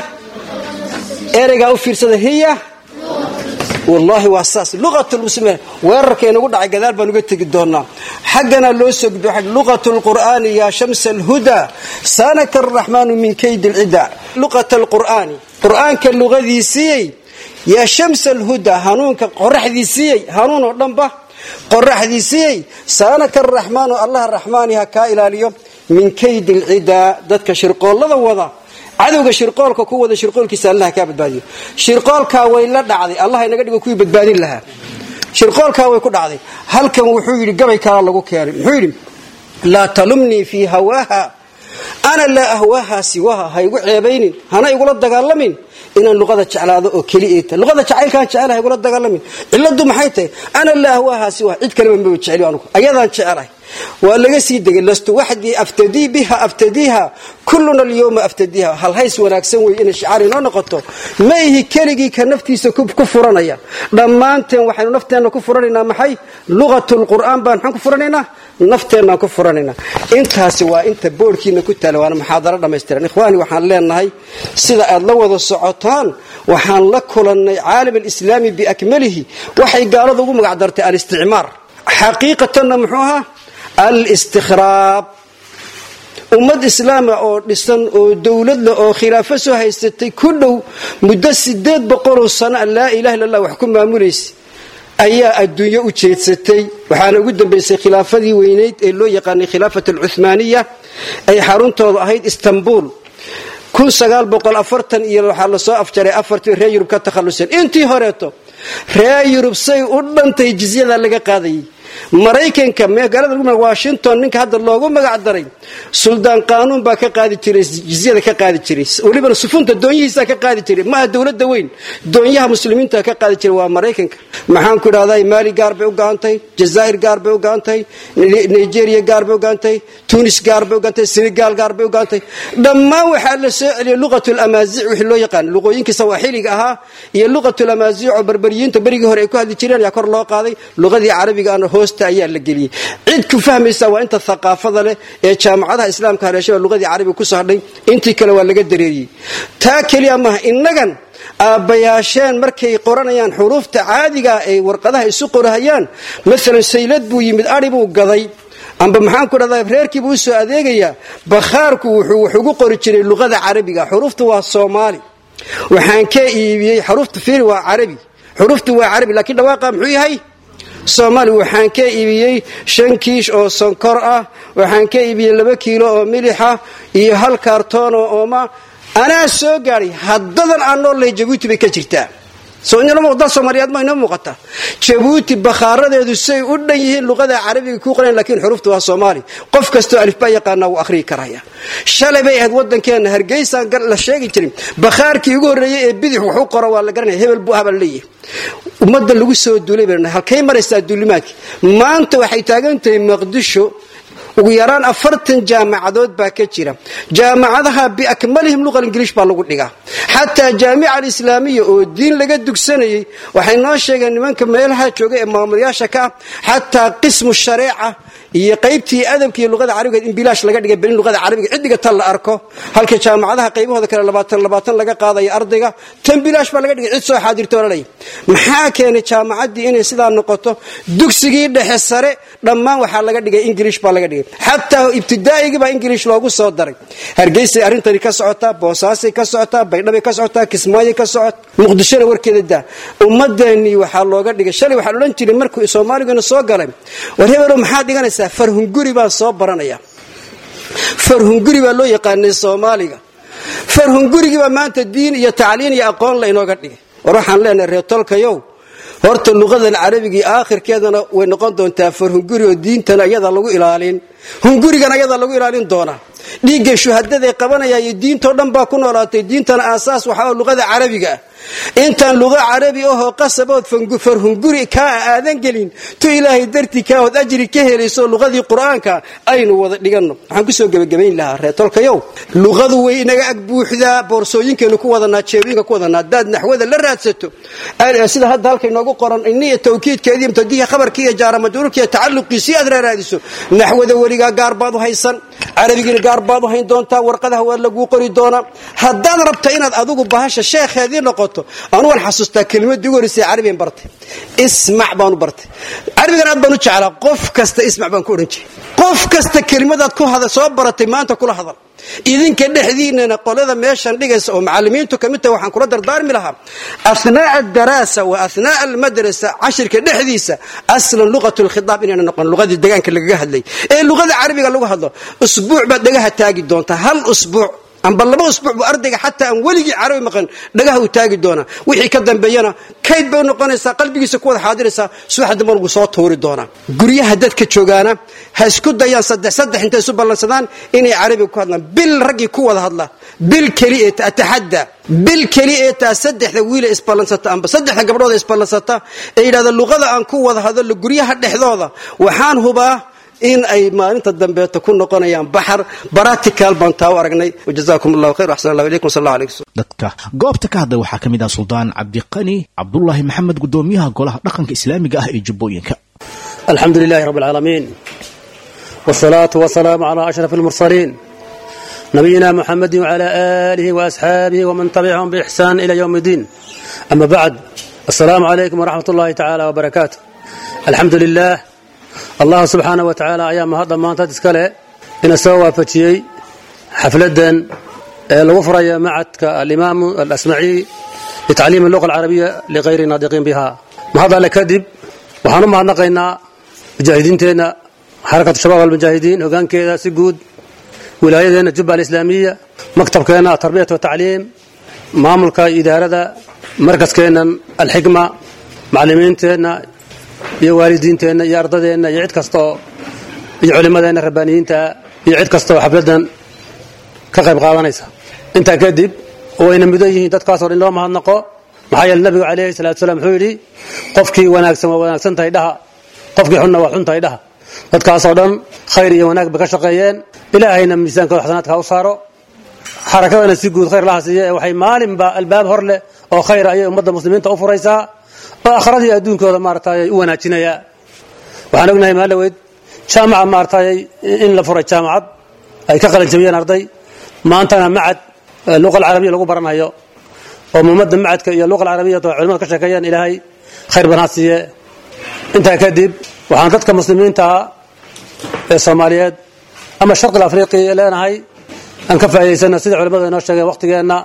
ereygaa u fiirsada hiya wallaahi waa saas luqatulmuslimiin weerarka inagu dhacay gadaal baan uga tegi doonaa xaggana loo soo gudbay waxaa luqatu lqur'aani yaa shamsa alhudaa saanaka araxmaanu min kaydi alcida luqata alqur'aani qur'aanka luqadiisiiyey yaa shamsa alhudaa hanuunka qoraxdiisiiyey hanuun oo dhanba qoraxdiisiiyey saanaka araxmaanu allaha raxmaaniha kaa ilaaliyo min kaydi alcidaa dadka shirqoollada wada cadowga shirqoolka ku wada shirqoolkiisa allah kaa badbaadiyo shirqoolkaa way la dhacday allah inaga dhigo kuwii badbaadin lahaa shirqoolkaa way ku dhacday halkan wuxuu yidhi gabay kala lagu keenay muxuu yidhi laa talumnii fii hawaaha ana laa ahwaaha siwaha ha igu ceebaynin hana igula dagaalamin inaan luqada jeclaado oo keliya tahay luqada jacaylkaan jecelahay igula dagaalamin ciladu maxay tahay ana laa ahwaaha siwaha cid kaleba ma jeceli anugu ayadaan jecelahay waa laga sii degay lastu waxdii aftadii biha aftadiiha kulluna alyawma aftadiiha hal hays wanaagsan wey inay shicaar inoo noqoto ma ihi keligii ka naftiisa ku furanaya dhammaanteen waxaynu nafteenna ku furanaynaa maxay luqatulqur'aan baan maxaan ku furanaynaa nafteennaan ku furanaynaa intaasi waa inta boodhkiina ku taala waana muxaadaro dhammaystiran ikhwaani waxaan leenahay sida aad la wada socotaan waxaan la kulannay caalam alislaami biakmalihi waxay gaalada ugu magac dartay alisticmaar xaqiiqatanna muxuu ahaa alistikhraab ummad islaama oo dhisan oo dowladla oo khilaafo soo haysatay ku dhow muddo 800 sano laa ilaha illa allah wax ku maamulaysa ayaa adduunyo u jeedsatay waxaana ugu dambeysay khilaafadii weyneyd ee loo yaqaanay khilaafat al-Uthmaniyya ay xaruntooda ahayd Istanbul 1940 iyo waxaa la soo afjaray afartii reer Yurub ka takhalusan intii horeeto reer Yurub say u dhantay jizyada laga qaaday maraykanka magaalada lagu magac Washington ninka hadda loogu magac daray suldaan qaanuun baa ka qaadi jiray jizyada ka qaadi jiray waliba sufunta doonyihiisa ka qaadi jiray ma dawladda weyn doonyaha muslimiinta ka qaadi jiray waa maraykanka maxaan ku raadayay Mali gaar bay u gaantay Jazaa'ir gaar bay u gaantay Nigeria gaar bay u gaantay Tunis gaar bay u gaantay Senegal gaar bay u gaantay dhammaan waxa la soo celiyay luqatul amaazi' wixii loo yaqaan luqooyinka Sawaaxiliga ahaa iyo luqatul amaazi' oo barbariyiinta barigii hore ay ku hadli jireen ayaa kor loo qaaday luqadii carabiga aan hoosta ayaa la geliyay cid ku fahmaysa waa inta thaqaafada leh ee jaamacadaha islaamka hareeshada luqadii carabiga ku soo hadhay intii kale waa laga dareeriyay taa kaliya ma inagan aabayaasheen markay qoranayaan xuruufta caadiga ee warqadaha isu qorahayaan mesela saylad buu yimid ari buu gaday amba maxaan ku dhaday reerkii buu soo adeegaya bakhaarku wuxuu ugu qori jiray luqada carabiga xuruuftu waa Soomaali waxaan ka iibiyay xuruufta fiir waa carabi xuruuftu waa carabi laakiin dhawaaqa muxuu yahay Soomaali waxaan ka iibiyay 5 kiish oo sonkor ah waxaan ka iibiyay 2 kiilo oo milix ah iyo 1 kartoon oo ooma ana soo gaaray haddadan aan noolay Djibouti bay ka jirtaa soo inna muuqda Soomaaliyeed ma inoo muuqata Djibouti bakhaaradeedu say u dhan yihiin luqada carabiga ku qoran laakiin xuruuftu waa Soomaali qof kasto alif ba yaqaana uu akhri karaya shalay bay aad wadankeena Hargeysa gal la sheegi jirin bakhaarkii ugu horeeyay ee bidix wuxuu qoro waa la garanay hebel buu habal leeyahay ummadda lagu soo duulay baan halkay maraysaa duulimaadki maanta waxay taagan tahay Muqdisho ugu yaraan 40 jaamacadood baa ka jira jaamacadaha biakmalihim luqada ingiriis baa lagu dhigaa hatta jaamica al-islaamiyya oo diin laga dugsanayay waxay noo sheegeen nimanka meelaha jooga ee maamulayaasha ka hatta qismu shariica iyo qaybtii adabka iyo luqada carabiga in bilaash laga dhigay bal in luqada carabiga cidiga tan la arko halka jaamacadaha qaybahooda kale 20 laga qaadayo ardayga tan bilaash baa laga dhigay cid soo xaadirto walaalay maxaa keenay jaamacadii inay sidaa noqoto dugsigii dhexe sare dhammaan waxaa laga dhigay English baa laga dhigay xataa ibtidaaiga baa English loogu soo daray Hargeysa arintani ka socota Boosaaso ka socota Baydhabo ka socota Kismaayo ka socota Muqdisho warkeeda daa ummadeeni waxaa looga dhigay shalay waxaa oran jiray markuu Soomaaligana soo galay war hebelo maxaa dhiganaysaa farhunguri baa soo baranaya farhunguri baa loo yaqaanay Soomaaliga farhungurigi baa maanta diin iyo tacliin iyo aqoon la inooga dhigay war waxaan leenahay reetolkayow horta luqada carabiga aakhirkeedana way noqon doontaa farhunguri oo diintana iyada lagu ilaalin hungurigan iyada lagu ilaalin doona dhiigga shuhadada qabanaya iyo diinto dhan baa ku noolaatay diintana aasaas waxa luqada carabiga intaan luqa carabi oo qasabood farhunguri ka aadan gelin tu ilaahay darti ka wad ajri ka helayso luqadii quraanka aynu wada dhigano waxaan ku soo gabagabayn lahaa reetolkayow luqadu way inaga ag buuxda boorsooyinkeenu ku wadanaa jeebinka ku wadanaa dad naxwada la raadsato sida hadda halka inoogu qoran inniya tawkiidkeedii mutadiha khabarkii jaara majruurkii tacalluqiisi aad raadiso naxwada wariga gaar baad u haysan carabiga gaar baad u hayn doontaa warqadaha waa lagu qori doona haddaan rabta inaad adigu bahasha sheekheedii noqoto أنا حسست كلمة دقوري سي عربي برتي اسمع بانو برتي عربي أنا بانو جعله قف كست اسمع بانكورنجي قف كست كلمة ذات كل هذا صوب برتي ما أنت كل هذا إذن كده حدينا نقول هذا ماشان دقيس أو معلمين تكملته وحن كل دار ملها أثناء الدراسة وأثناء المدرسة 10 كده حديثة أصلا لغة الخطاب إننا نقول لغة الدجان كل جهة لي اللغة العربية اللغة هذا أسبوع بعد جهة تاجي دونتا هل أسبوع أم بالله أسبوع بأرضك حتى أن ولي عربي مقن لقاه وتاجد دونا وحي كذا بينا كيد بينه قنصة قلبي سكوت حاضرسة سو حد مرق صوت هوري دونا قريه هدت كتشوجانا هسكت ديان صدق أنت سب الله سدان إني عربي كهذا بالرجي كوه هذا بالكريئة أتحدى بالكريئة صدق ذويل إسبالنسة أم بصدق قبل هذا إسبالنسة إلى هذا اللغة أن كوه هذا اللي قريه هذا هذا وحان هو إن أي ما أنت الدنبه تكون نقنا بحر براتيكال بنتاو أرجني وجزاكم الله خير وأحسن الله إليكم صلى الله عليه وسلم. dadka goobta ka hadlay waxa kamid ah Sultaan Cabdiqani Cabdullaahi Maxamed gudoomiyaha golaha dhaqanka Islaamiga ah ee Jubbooyinka. Alhamdulillahi rabbil alamin. Wassalatu wassalamu ala ashrafil mursalin. Nabiyina Muhammadin wa ala alihi wa ashabihi wa man tabi'ahum bi ihsan ila yawmiddin. Amma ba'd. Assalamu alaykum wa rahmatullahi ta'ala wa barakatuh. Alhamdulillah. الله سبحانه وتعالى أيام هذا ما تتكلم إن سوى فتشي حفلة الوفرة معت الإمام الأسمعي لتعليم اللغة العربية لغير ناطقين بها وهذا لكذب وحنما نقينا مجاهدين تينا حركة الشباب المجاهدين وكان كذا سجود ولايتنا الجبهة الإسلامية مكتب كنا تربية وتعليم مملكة إدارة مركز كنا الحكمة معلمين تينا iyo waalidiinteena iyo ardadeena iyo cid kasto iyo culimadeena rabbaaniyiinta iyo cid kasto xafladan ka qayb qaadanaysa inta kadib wayna midan yihiin dadkaas oo loo mahadnaqo maxaa yeelay nabiga kaleey salaatu salaam wuxuu yiri qofkii wanaagsan waa wanaagsan tahay dhaha qofkii xunna waa xun tahay dhaha dadkaas oo dhan khayr iyo wanaag ba ka shaqeeyeen ilaahayna miisaanka xasanaadka u saaro xarakadana si guud khayr laha siiyay waxay maalinba albaab hor leh oo khayr ay ummadda muslimiinta u furaysaa آخرتي أدون كذا مارتاي وناجنايا وأنا قلنا ما لويد جامعة مارتاي إن لفرج جامعة أي كقل جميع أرضي ما أنتنا معد اللغة العربية لغة برنا هي وممد معد اللغة العربية علماء كشكيان إلى هاي خير بناسية أنت كذب وحنتك مسلمين تا الصوماليات أما الشرق الأفريقي لنا هاي أنكفى سنة سيد علماء ناشجع وقت جانا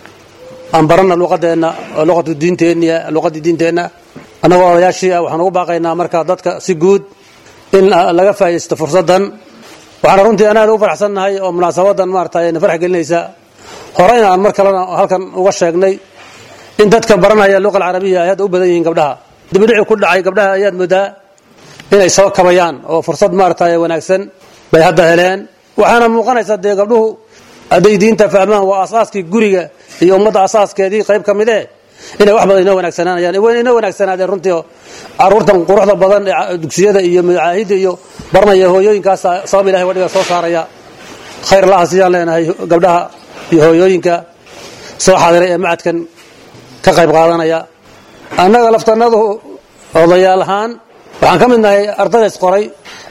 أن برنا لغة الدين تانية لغة الدين تانية أنا ويا شيء وحنو باقينا مركز ضدك سجود إن لقى فايست فرصة وحنا رنتي أنا لو فرحسن هاي ومناسبة مرتين فرح قلنا إذا هرينا عن مركز هالكن وشجني إن ضدك برنا هي اللغة العربية هي أبدين قبلها دبلع كل عاي قبلها هي مدة إن يسوق كبيان أو فرصة مرتين ونكسن بهذا هلين وحنا موقنا يصدق قبله أدي دين تفهمه وأساس كي جورية هي أمضى أساس كذي قريب كمده إنه واحد إنه ونكسنان يعني وين إنه ونكسنان رنتيو عرورتهم قروح البضان دكسية يوم عاهد يو برنا يهويين كاس صام الله ودي صوص عريا خير الله سيان لنا هي قبلها يهويين كا صوح هذا معد كان كقريب قارنا يا أنا غلفت النظر وضيالهان وعن كم إنه أرتدس قري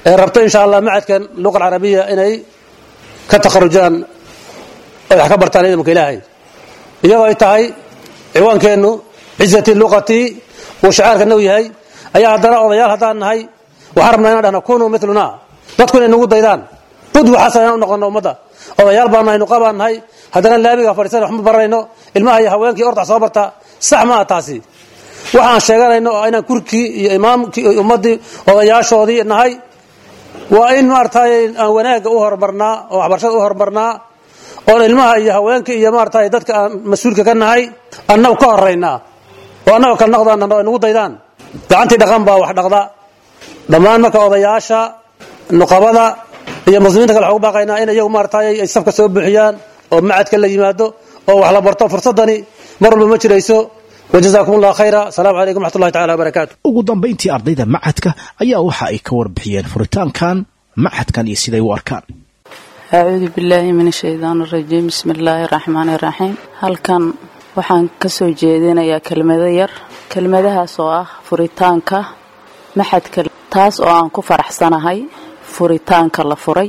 rabto insha Allah macadkan luqada carabiga inay ka takharujaan ay wax ka bartaan ciidanka Ilaahay iyagoo ay tahay ciwaankeenu cizati luqati oo shacaarkana uu yahay ayaa hadana odayaal hadaan nahay waxaan rabnaa inaan dhahno kunu mithluna dadku inay nagu daydaan qudwa xasan u noqono umada odayaal baan nahay nuqabaan nahay hadana laabiga fariisan wax ma barayno ilmaha iyo haweenkii orda soo barta sax ma taasi waxaan sheeganayno inaan kurkii iyo imaamkii ummadii odayaashoodii nahay waa in maartay aan wanaaga u hormarnaa oo waxbarashada u hormarnaa oo ilmaha iyo haweenka iyo maartay dadka aan mas'uulka ka nahay annagu ka horeynaa oo annagu ka noqdaan nagu daydaan gacantii dhaqan baa wax dhaqda dhammaan marka odayaasha nuqabada iyo muslimiinta kale waxa u baaqaynaa in iyagu maartay ay safka soo buuxiyaan oo macadka la yimaado oo wax la barto fursadani marba ma jirayso وجزاكم الله خيرا السلام عليكم ورحمة الله تعالى وبركاته ugu dambeyntii ardayda macadka ayaa waxa ay ka warbixiyeen furitaankan macadkan iyo siday u arkaan أعوذ بالله من الشيطان الرجيم بسم الله الرحمن الرحيم halkan waxaan ka soo jeedinayaa kelmado yar kelmadahaas oo ah furitaanka macadka taas oo aan ku faraxsanahay furitaanka la furay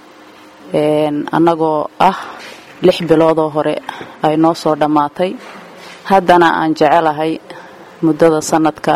anagoo ah 6 bilood oo hore ay noo soo dhamaatay haddana aan jecelahay muddada sanadka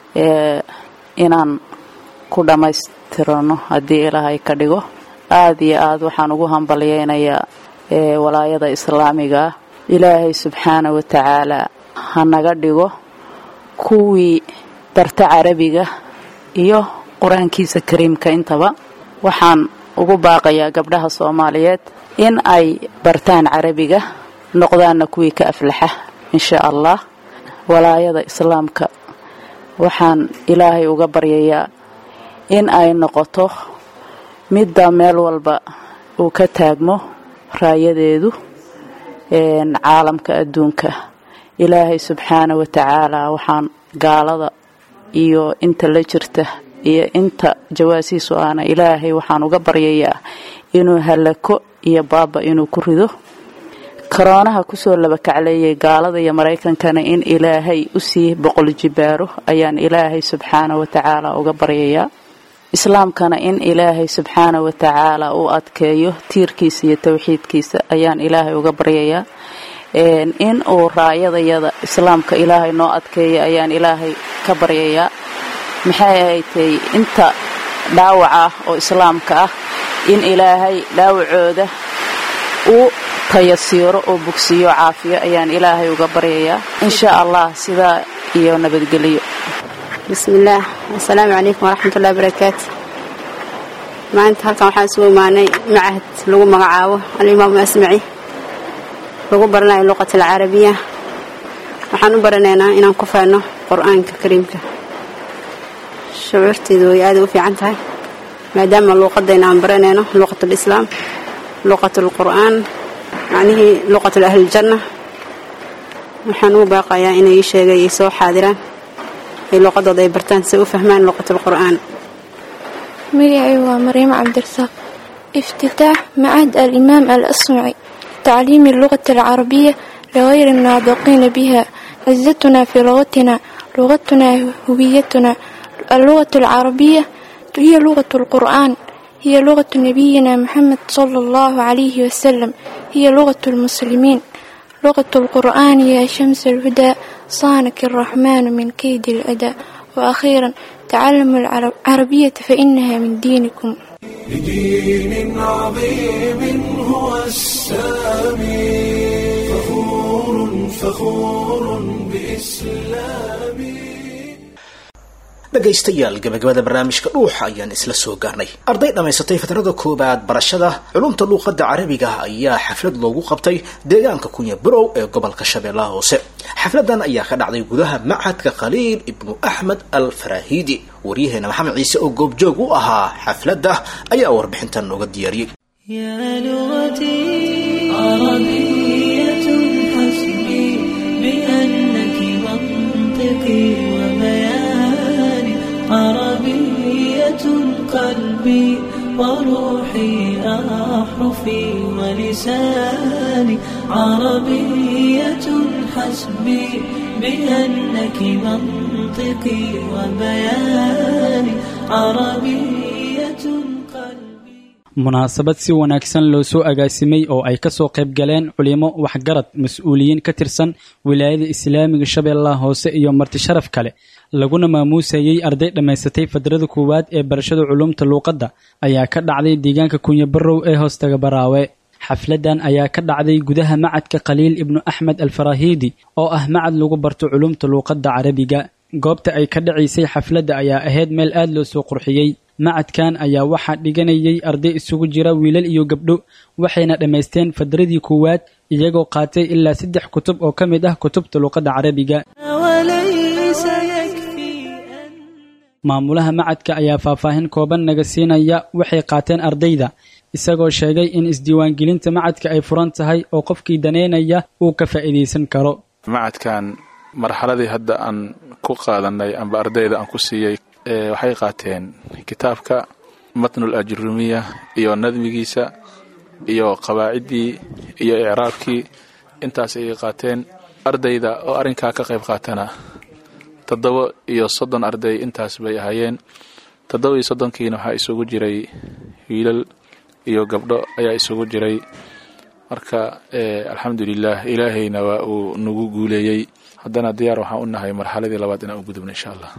inaan ku dhamaystirno haddii Ilaahay ka dhigo aad iyo aad waxaan ugu hambalyeeynaa walaayada islaamiga Ilaahay subxaanahu wa ta'ala hanaga dhigo kuwii barta carabiga iyo quraankiisa kariimka intaba waxaan ugu baaqayaa gabdhaha Soomaaliyeed in ay bartaan carabiga noqdaana kuwii ka aflaxa إن شاء الله ولاية إسلامك وحان إلهي وقبريا إن أي نقطه مدى ميل والبا وكتاقمه رايديدو إن عالمك أدونك إلهي سبحانه وتعالى وحان قال إيو إنت لجرته إيو إنت جواسيسو أنا إلهي وحان وقبريا إنو هلكو إيا بابا إنو كردو كرانها كسر لبكعلي قالوا يا مريكان كان إن إلهي أسيه بقول جباره أيان إلهي سبحانه وتعالى وقبريا إسلام كان إن إلهي سبحانه وتعالى وأتكيه تير كيسية توحيد كيس أيان إلهي وقبريا إن أو رايض يدا إسلام كإلهي نو أتكيه أيان إلهي كبريا محايتي أنت داوعة أو إسلام كأ إن إلهي داوعوده تيسير أو بكسيو عافية أيان إلهي وقبرية إن شاء الله سيدا إيو نبت قليو بسم الله السلام عليكم ورحمة الله وبركاته ما أنت هلكم حاسبوا معني معهد لغو مقعاوة الإمام أسمعي لغو برنا اللغة العربية وحانو برنانا إنا نكفانا قرآن كريم شعرتي ذو يادو في عنتها ما دام اللغة دينا برنانا لغة الإسلام لغة القرآن يعني لغة أهل الجنة وحنو باقيا إن يشيء يسوع حاضرا هي لغة ضي برتان سوف فهمان لغة القرآن ميعي ومريم عبد الرزاق افتتاح معهد الإمام الأصمعي تعليم اللغة العربية لغير الناطقين بها عزتنا في لغتنا هويتنا اللغة العربية هي لغة القرآن هي لغة نبينا محمد صلى الله عليه وسلم هي لغة المسلمين لغة القرآن يا شمس الهدى صانك الرحمن من كيد الأداء وأخيرا تعلموا العربية فإنها من دينكم لدين عظيم هو السامي فخور بإسلامي dhegaystayaal gabagabada barnaamijka dhuuxa ayaan isla soo gaarnay arday dhamaysatay fatrada koobaad barashada culumta luqadda carabiga ayaa xaflad loogu qabtay deegaanka Kunya Burow ee gobolka Shabeellaha Hoose xafladan ayaa ka dhacday gudaha macadka Khaliil ibn Ahmed al-Farahidi wariyahena Maxamed Ciise oo goobjoog u ahaa xaflada ayaa warbixintan uga diyaariyay يا لغتي عربية حسبي بأنك منطقي وبياني عربية قلبي وروحي أحرفي ولساني عربية حسبي بأنك منطقي وبياني عربية munaasabad si wanaagsan loo soo agaasimay oo ay kasoo qayb galeen culimo waxgarad mas-uuliyiin ka tirsan wilaayada islaamiga shabeellaha hoose iyo marti sharaf kale laguna maamuusayey arday dhammaysatay fadrada koowaad ee barashada culumta luuqadda ayaa ka dhacday deegaanka kunyabarow ee hoostaga baraawe xafladan ayaa ka dhacday gudaha macadka khaliil ibnu axmed alfarahidi oo ah macad lagu barto culumta luuqadda carabiga goobta ay ka dhacaysay xafladda ayaa ahayd meel aad loo soo qurxiyey macadkan ayaa waxaa dhiganayay arday isugu jira wiilal iyo gabdho waxayna dhammaysteen fadradii koowaad iyagoo qaatay ilaa 3 kutub oo ka mid ah kutubta luuqadda carabiga maamulaha macadka ayaa faahfaahin kooban naga siinaya waxay qaateen ardayda isagoo sheegay in isdiiwaangelinta macadka ay furan tahay oo qofkii daneynaya uu ka faa'iideysan karo macadkan marxaladii hadda aan ku qaadanay amba ardayda aan ku siiyey waxay qaateen kitaabka matnul ajrumiya iyo nadmigiisa iyo qawaacidii iyo i'raabkii intaas ay qaateen ardayda oo arinka ka qayb qaatana 37 arday intaas bay ahaayeen 37kiina waxa isugu jiray wiilal iyo gabdho ayaa isugu jiray marka alxamdulillah ilaahayna waa uu nagu guuleeyay haddana diyaar waxaan u nahay marxaladii labaad inaan u gudubno insha Allah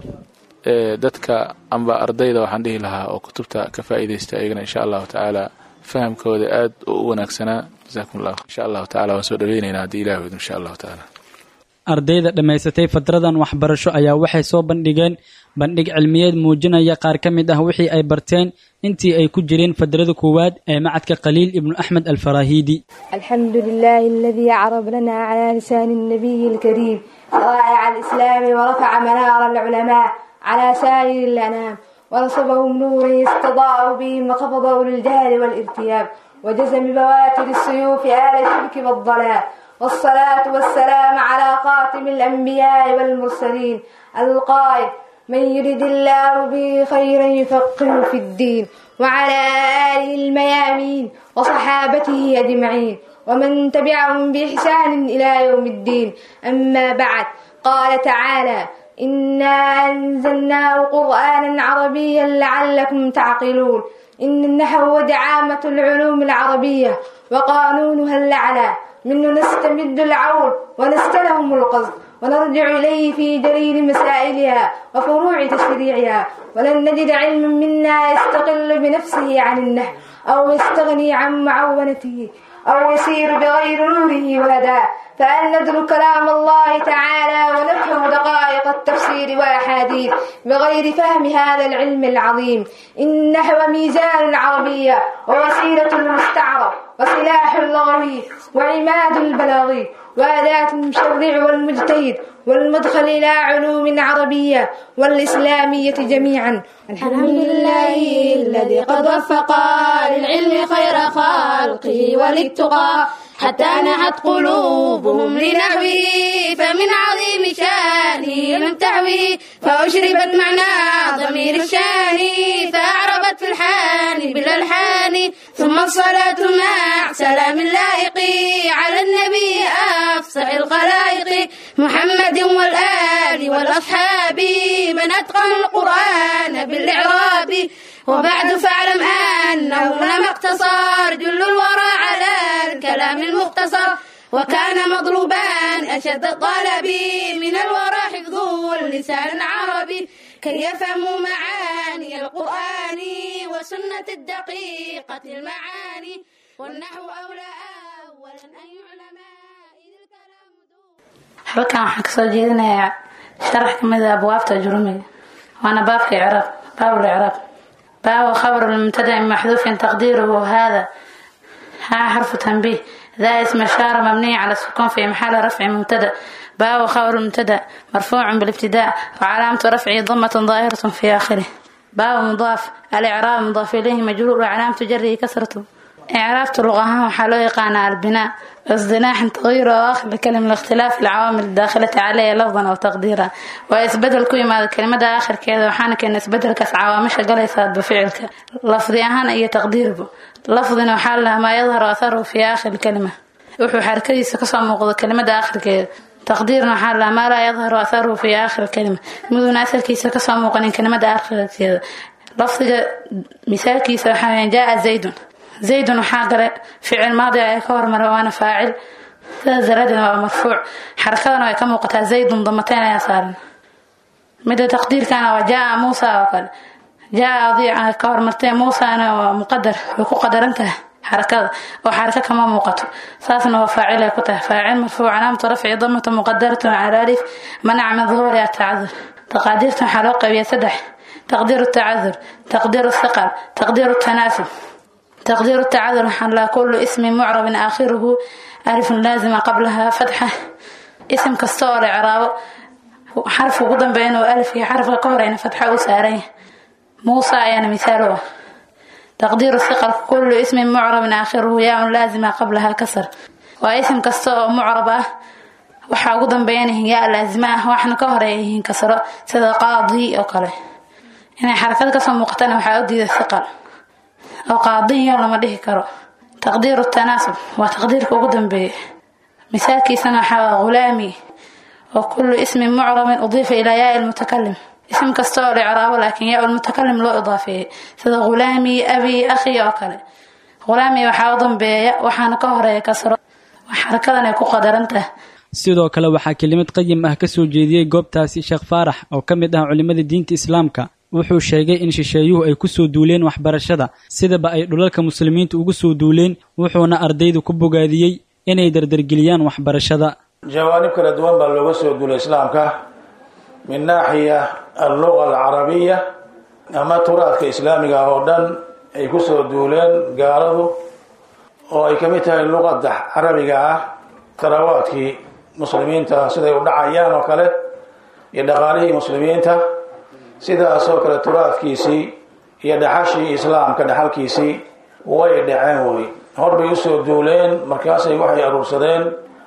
dadka amba ardayda waxaan dhihi lahaa oo kutubta ka faa'iideysta ayagana insha Allah taala fahamkooda aad u wanaagsanaa jazakumullah insha Allah taala waan soo dhaweynaynaa hadii ilaahay insha Allah taala ardayda dhammaysatay fadradan waxbarasho ayaa waxay soo bandhigeen bandhig cilmiyeed muujinaya qaar ka mid ah wixii ay barteen intii ay ku jireen fadrada koowaad ee macadka khaliil ibnu axmed alfarahidi alxamdulillahi alladii carab lana calaa lisaani nabiyi alkariim raa'ica alislaami warafaca manaara alculamaa calaa saa'iri alanaam ونصبهم نورا يستضاء بهم وخفضوا للجهل والارتياب وجزم بواتر السيوف آل الشرك والضلال والصلاة والسلام على خاتم الأنبياء والمرسلين القائل من يرد الله به خيرا يفقهه في الدين وعلى آله الميامين وصحابته أجمعين ومن تبعهم بإحسان إلى يوم الدين أما بعد قال تعالى إنا أنزلناه قرآنا عربيا لعلكم تعقلون إن النحو دعامة العلوم العربية وقانونها الأعلى منه نستمد العون ونستلهم القصد ونرجع إليه في دليل مسائلها وفروع تشريعها ولن نجد علما منا يستقل بنفسه عن النحو أو يستغني عن معونته أو يسير بغير نوره وهداه فأن ندرك كلام الله تعالى ونفهم دقائق التفسير والأحاديث بغير فهم هذا العلم العظيم إن النحو ميزان العربية ووسيلة المستعرب وسلاح اللغوي وعماد البلاغي وأداة المشرع والمجتهد والمدخل إلى علوم عربية والإسلامية جميعا الحمد لله الذي قد وفق للعلم خير خلقه وللتقى حتى نحت قلوبهم لنحوه فمن عظيم شانه لم تحوي فأشربت معنى ضمير الشان فأعربت في الحان بالألحان ثم الصلاة مع سلام اللائق على النبي أفصح الخلائق محمد والآل والأصحاب من أتقن القرآن بالإعراب وبعد فاعلم أنه لم اقتصر جل الورى على الكلام المختصر وكان مضروبا أشد الطلب من الورى حفظه اللسان العربي كي يفهموا معاني القرآن وسنة الدقيقة المعاني والنحو أولى أولا أن يعلم halkan waxaan kasoo jeedinayaa sharax ka mid ah abwaabta ajrumiga waana baabka icraab baabul icraab baabu khabru lmubtada maxduufin taqdiiruhu hada حرف تنبيه ذا اسم إشارة مبني على السكون في محل رفع مبتدأ باب خبر المبتدأ مرفوع بالابتداء وعلامة رفعه ضمة ظاهرة في آخره باب مضاف الإعراب مضاف إليه مجرور وعلامة جره كسرته إعراب اللغة وحلو يقانا البناء اصطلاح تغيير آخر الكلمة لاختلاف العوامل الداخلة عليه لفظا أو تقديرا ويثبت كلمة الكلمة آخر كذا وحانك أن يثبت لك عوامش قليسات بفعلك لفظي أهان أي تقدير به لفظ وحالها ما يظهر أثره في آخر الكلمة وحو حركيس كسام وقضى كلمة آخر كذا تقدير وحالها ما لا يظهر أثره في آخر الكلمة مذن أثر كيس كسام وقضى كلمة آخر كذا lafdiga misaalkiisa waxaa weeyaan jaa zaydun zaydun waxaa gale ficil maadi ay ka hormara waana faacil sidaas daraaddeed waa marfuuc xarakadana way ka muuqataa zaydun damateen ayaa saaran mida taqdiirkana waa jaa muusa oo kale jaa adiica ka hormartee muusana waa muqadar way ku qadaran tahay حركة وحركة كما موقته ساسنا وفاعل كته فاعل مرفوع علامة رفع ضمة مقدرة على ألف منع من ظهور التعذر تقدير حلقة بيسدح تقدير التعذر تقدير الثقل تقدير التناسب تقدير التعذر حل كل اسم معرب آخره ألف لازم قبلها فتحة اسم كالصور إعراب حرف قدم بينه ألف حرف قهرين فتحة وسارين موسى يعني مثاله تقدير الثقل كل اسم معرب آخره ياء لازمة قبلها كسر واسم كالصور معربة waxaa ugu dambeeyay yaa laazima ah waxna ka horeeyay kasro sida qaadi oo kale inay xarakad ka soo muuqatana waxa u diiday thiqal oo qaadiyo lama dhihi karo taqdiir التناسب waa taqdiirka ugu dambeeyay misaalkiisana waxa غلامي وكل اسم معرب اضيف الى ياء المتكلم اسم كاستور اعراب لكن ياء المتكلم لو اضافه sida غلامي ابي اخي oo kale غلامي waxa u dambeeyay waxana ka horeeyay kasro xarakadana ku qadarantahay sidoo kale waxaa kelimad qayim ah ka soo jeediyay goobtaasi Sheekh Faarax oo kamid ah culimada diinta islaamka wuxuu sheegay in shisheeyuhu ay ku soo duuleen waxbarashada sidaba ay dhulalka muslimiinta ugu soo duuleen wuxuuna ardaydu ku bogaadiyay inay dardargeliyaan waxbarashada jawaanib kala duwan baa looga soo duulay islaamka min naaxiya al-lugha al-arabiyya ama turaadka islaamiga oo dhan ay ku soo duuleen gaaladu oo ay kamid tahay luqadda carabiga ah tarawaadkii muslimiinta siday u dhacayaan oo kale iyo dhaqaalihii muslimiinta sidaasoo kale turaadkiisii iyo dhaxashii islaamka dhaxalkiisii way dhaceen wey horbay usoo duuleen markaasay waxay aruursadeen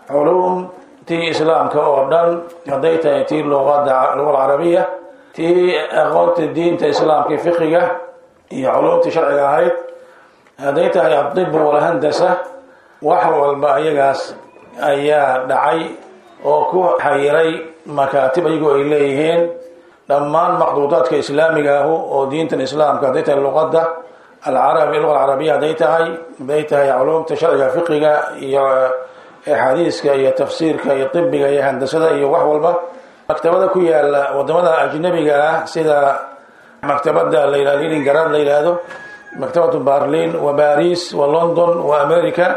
culuumtii islaamka oo dhan hadday tahay tii luqada carabiya tii aqoonta diinta islaamka fiqiga iyo culuumtii sharciga ahayd hadday tahay adib walhandasa wax walba ayagaas ayaa dhacay oo ku xayiray makaatib ayagoo ay leeyihiin dhammaan maqduudaadka islaamiga ah oo diintan islaamka hadday tahay luqada alcarabiya hadday tahay culuumta sharciga fiqiga iyo xadiiska iyo tafsiirka iyo tibiga iyo handasada iyo wax walba maktabada ku yaala wadamada ajnabiga ah sida maktabada la yiraahdo Ingiriis la yiraahdo maktabatu Berlin wa Paris wa London wa America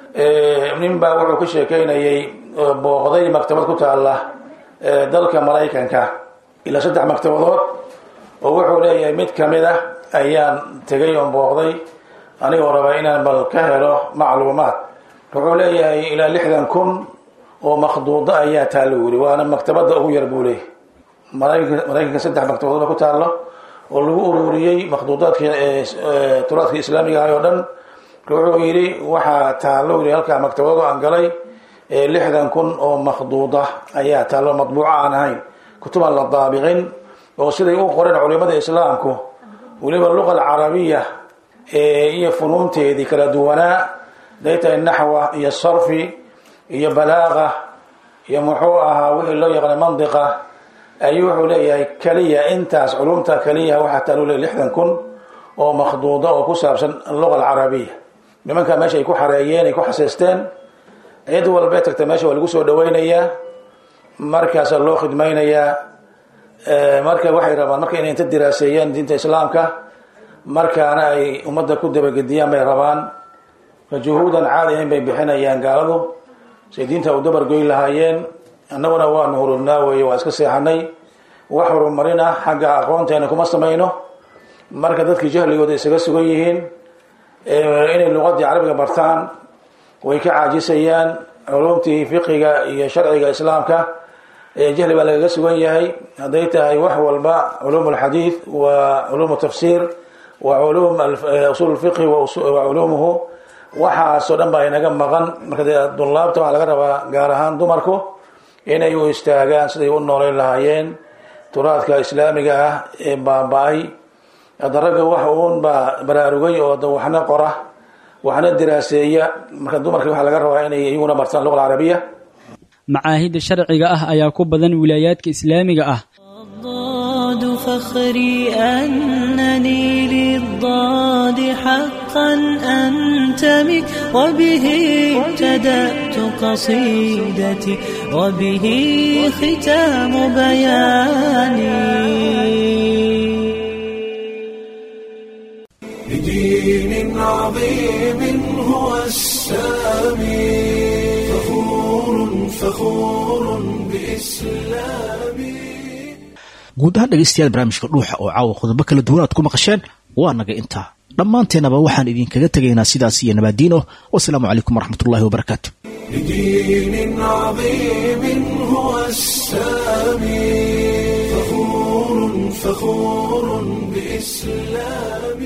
ninbaa wuxuu ka sheekeynayay booqday maktabad ku taala dalka Mareykanka ilaa 3 maktabadood oo wuxuu leeyahay mid kamid ah ayaan tagay oo booqday anigoo raba inaan bal ka helo macluumaad wuxuu leeyahay ilaa 60,000 oo makhduuda ayaa taaloori waana maktabada ugu yar buu leeyahay Mareykanka 3 maktabadood ku taalo oo lagu ururiyay makhduudaadka turaadka islaamiga ah oo dhan wuxuu yiri waxa taaloori halka maktabada aan galay 60,000 oo makhduuda ayaa taalo madbuuca aan ahayn kutuban la daabiqin oo siday u qoreen culimada islaamku waliba luqada carabiya iyo funuunteedii kala duwanaa dayta nahwa iyo sarfi iyo balaaga iyo muxuu ahaa wixii loo yaqaan mantiqa ayuu wuxuu leeyahay kaliya intaas culumta kaliya waxa taalo 60,000 oo makhduuda oo ku saabsan luqada carabiya nimanka meesha ay ku xareeyeen ay ku xaseesteen cid walba tagta meesha waa lagu soo dhaweynayaa markaas loo khidmaynayaa marka waxay rabaan marka inay inta diraaseeyaan diinta islaamka markaana ay ummadda ku dabagediyaan bay rabaan juhuudan caadi ahayn bay bixinayaan gaaladu say diinta u dabar goyn lahaayeen annaguna waanu hururnaa weeye waa iska seexanay wax horumarin ah xagga aqoonteena kuma samayno marka dadkii jahligooda isaga sugan yihiin inay luqadii carabiga bartaan way ka caajisayaan culuumtii fiqiga iyo sharciga islaamka jahli baa lagaga sugan yahay hadday tahay wax walba culuum alxadiid wa culuum tafsiir wa culuum usul alfiqh wa culuumuhu waxaasoo dhan baa inaga maqan marka dullaabta waxaa laga rabaa gaar ahaan dumarku inay u istaagaan siday u nooleyn lahaayeen turaadka islaamiga ah ee baaba-ay hadda ragga wax uun baa baraarugay oo da waxna qora waxna diraaseeya marka dumarka waxaa laga rabaa inay iyaguna bartaan luqada carabiya macaahidda sharciga ah ayaa ku badan wilaayaadka islaamiga ah وفخري أنني للضاد حقا أنتمي وبه ابتدأت قصيدتي وبه ختام بياني بدين عظيم هو السامي فخور بإسلامي. guud ahaan dhegaystayaal barnaamijka dhuuxa oo caawa qodobo kala duwan aad ku maqasheen waa naga intaa dhammaanteenaba waxaan idinkaga tegaynaa sidaas iyo nabaadiino wasalaamu calaykum waraxmatullaahi wabarakaatu. بدين عظيم هو السامي فخور بإسلامي.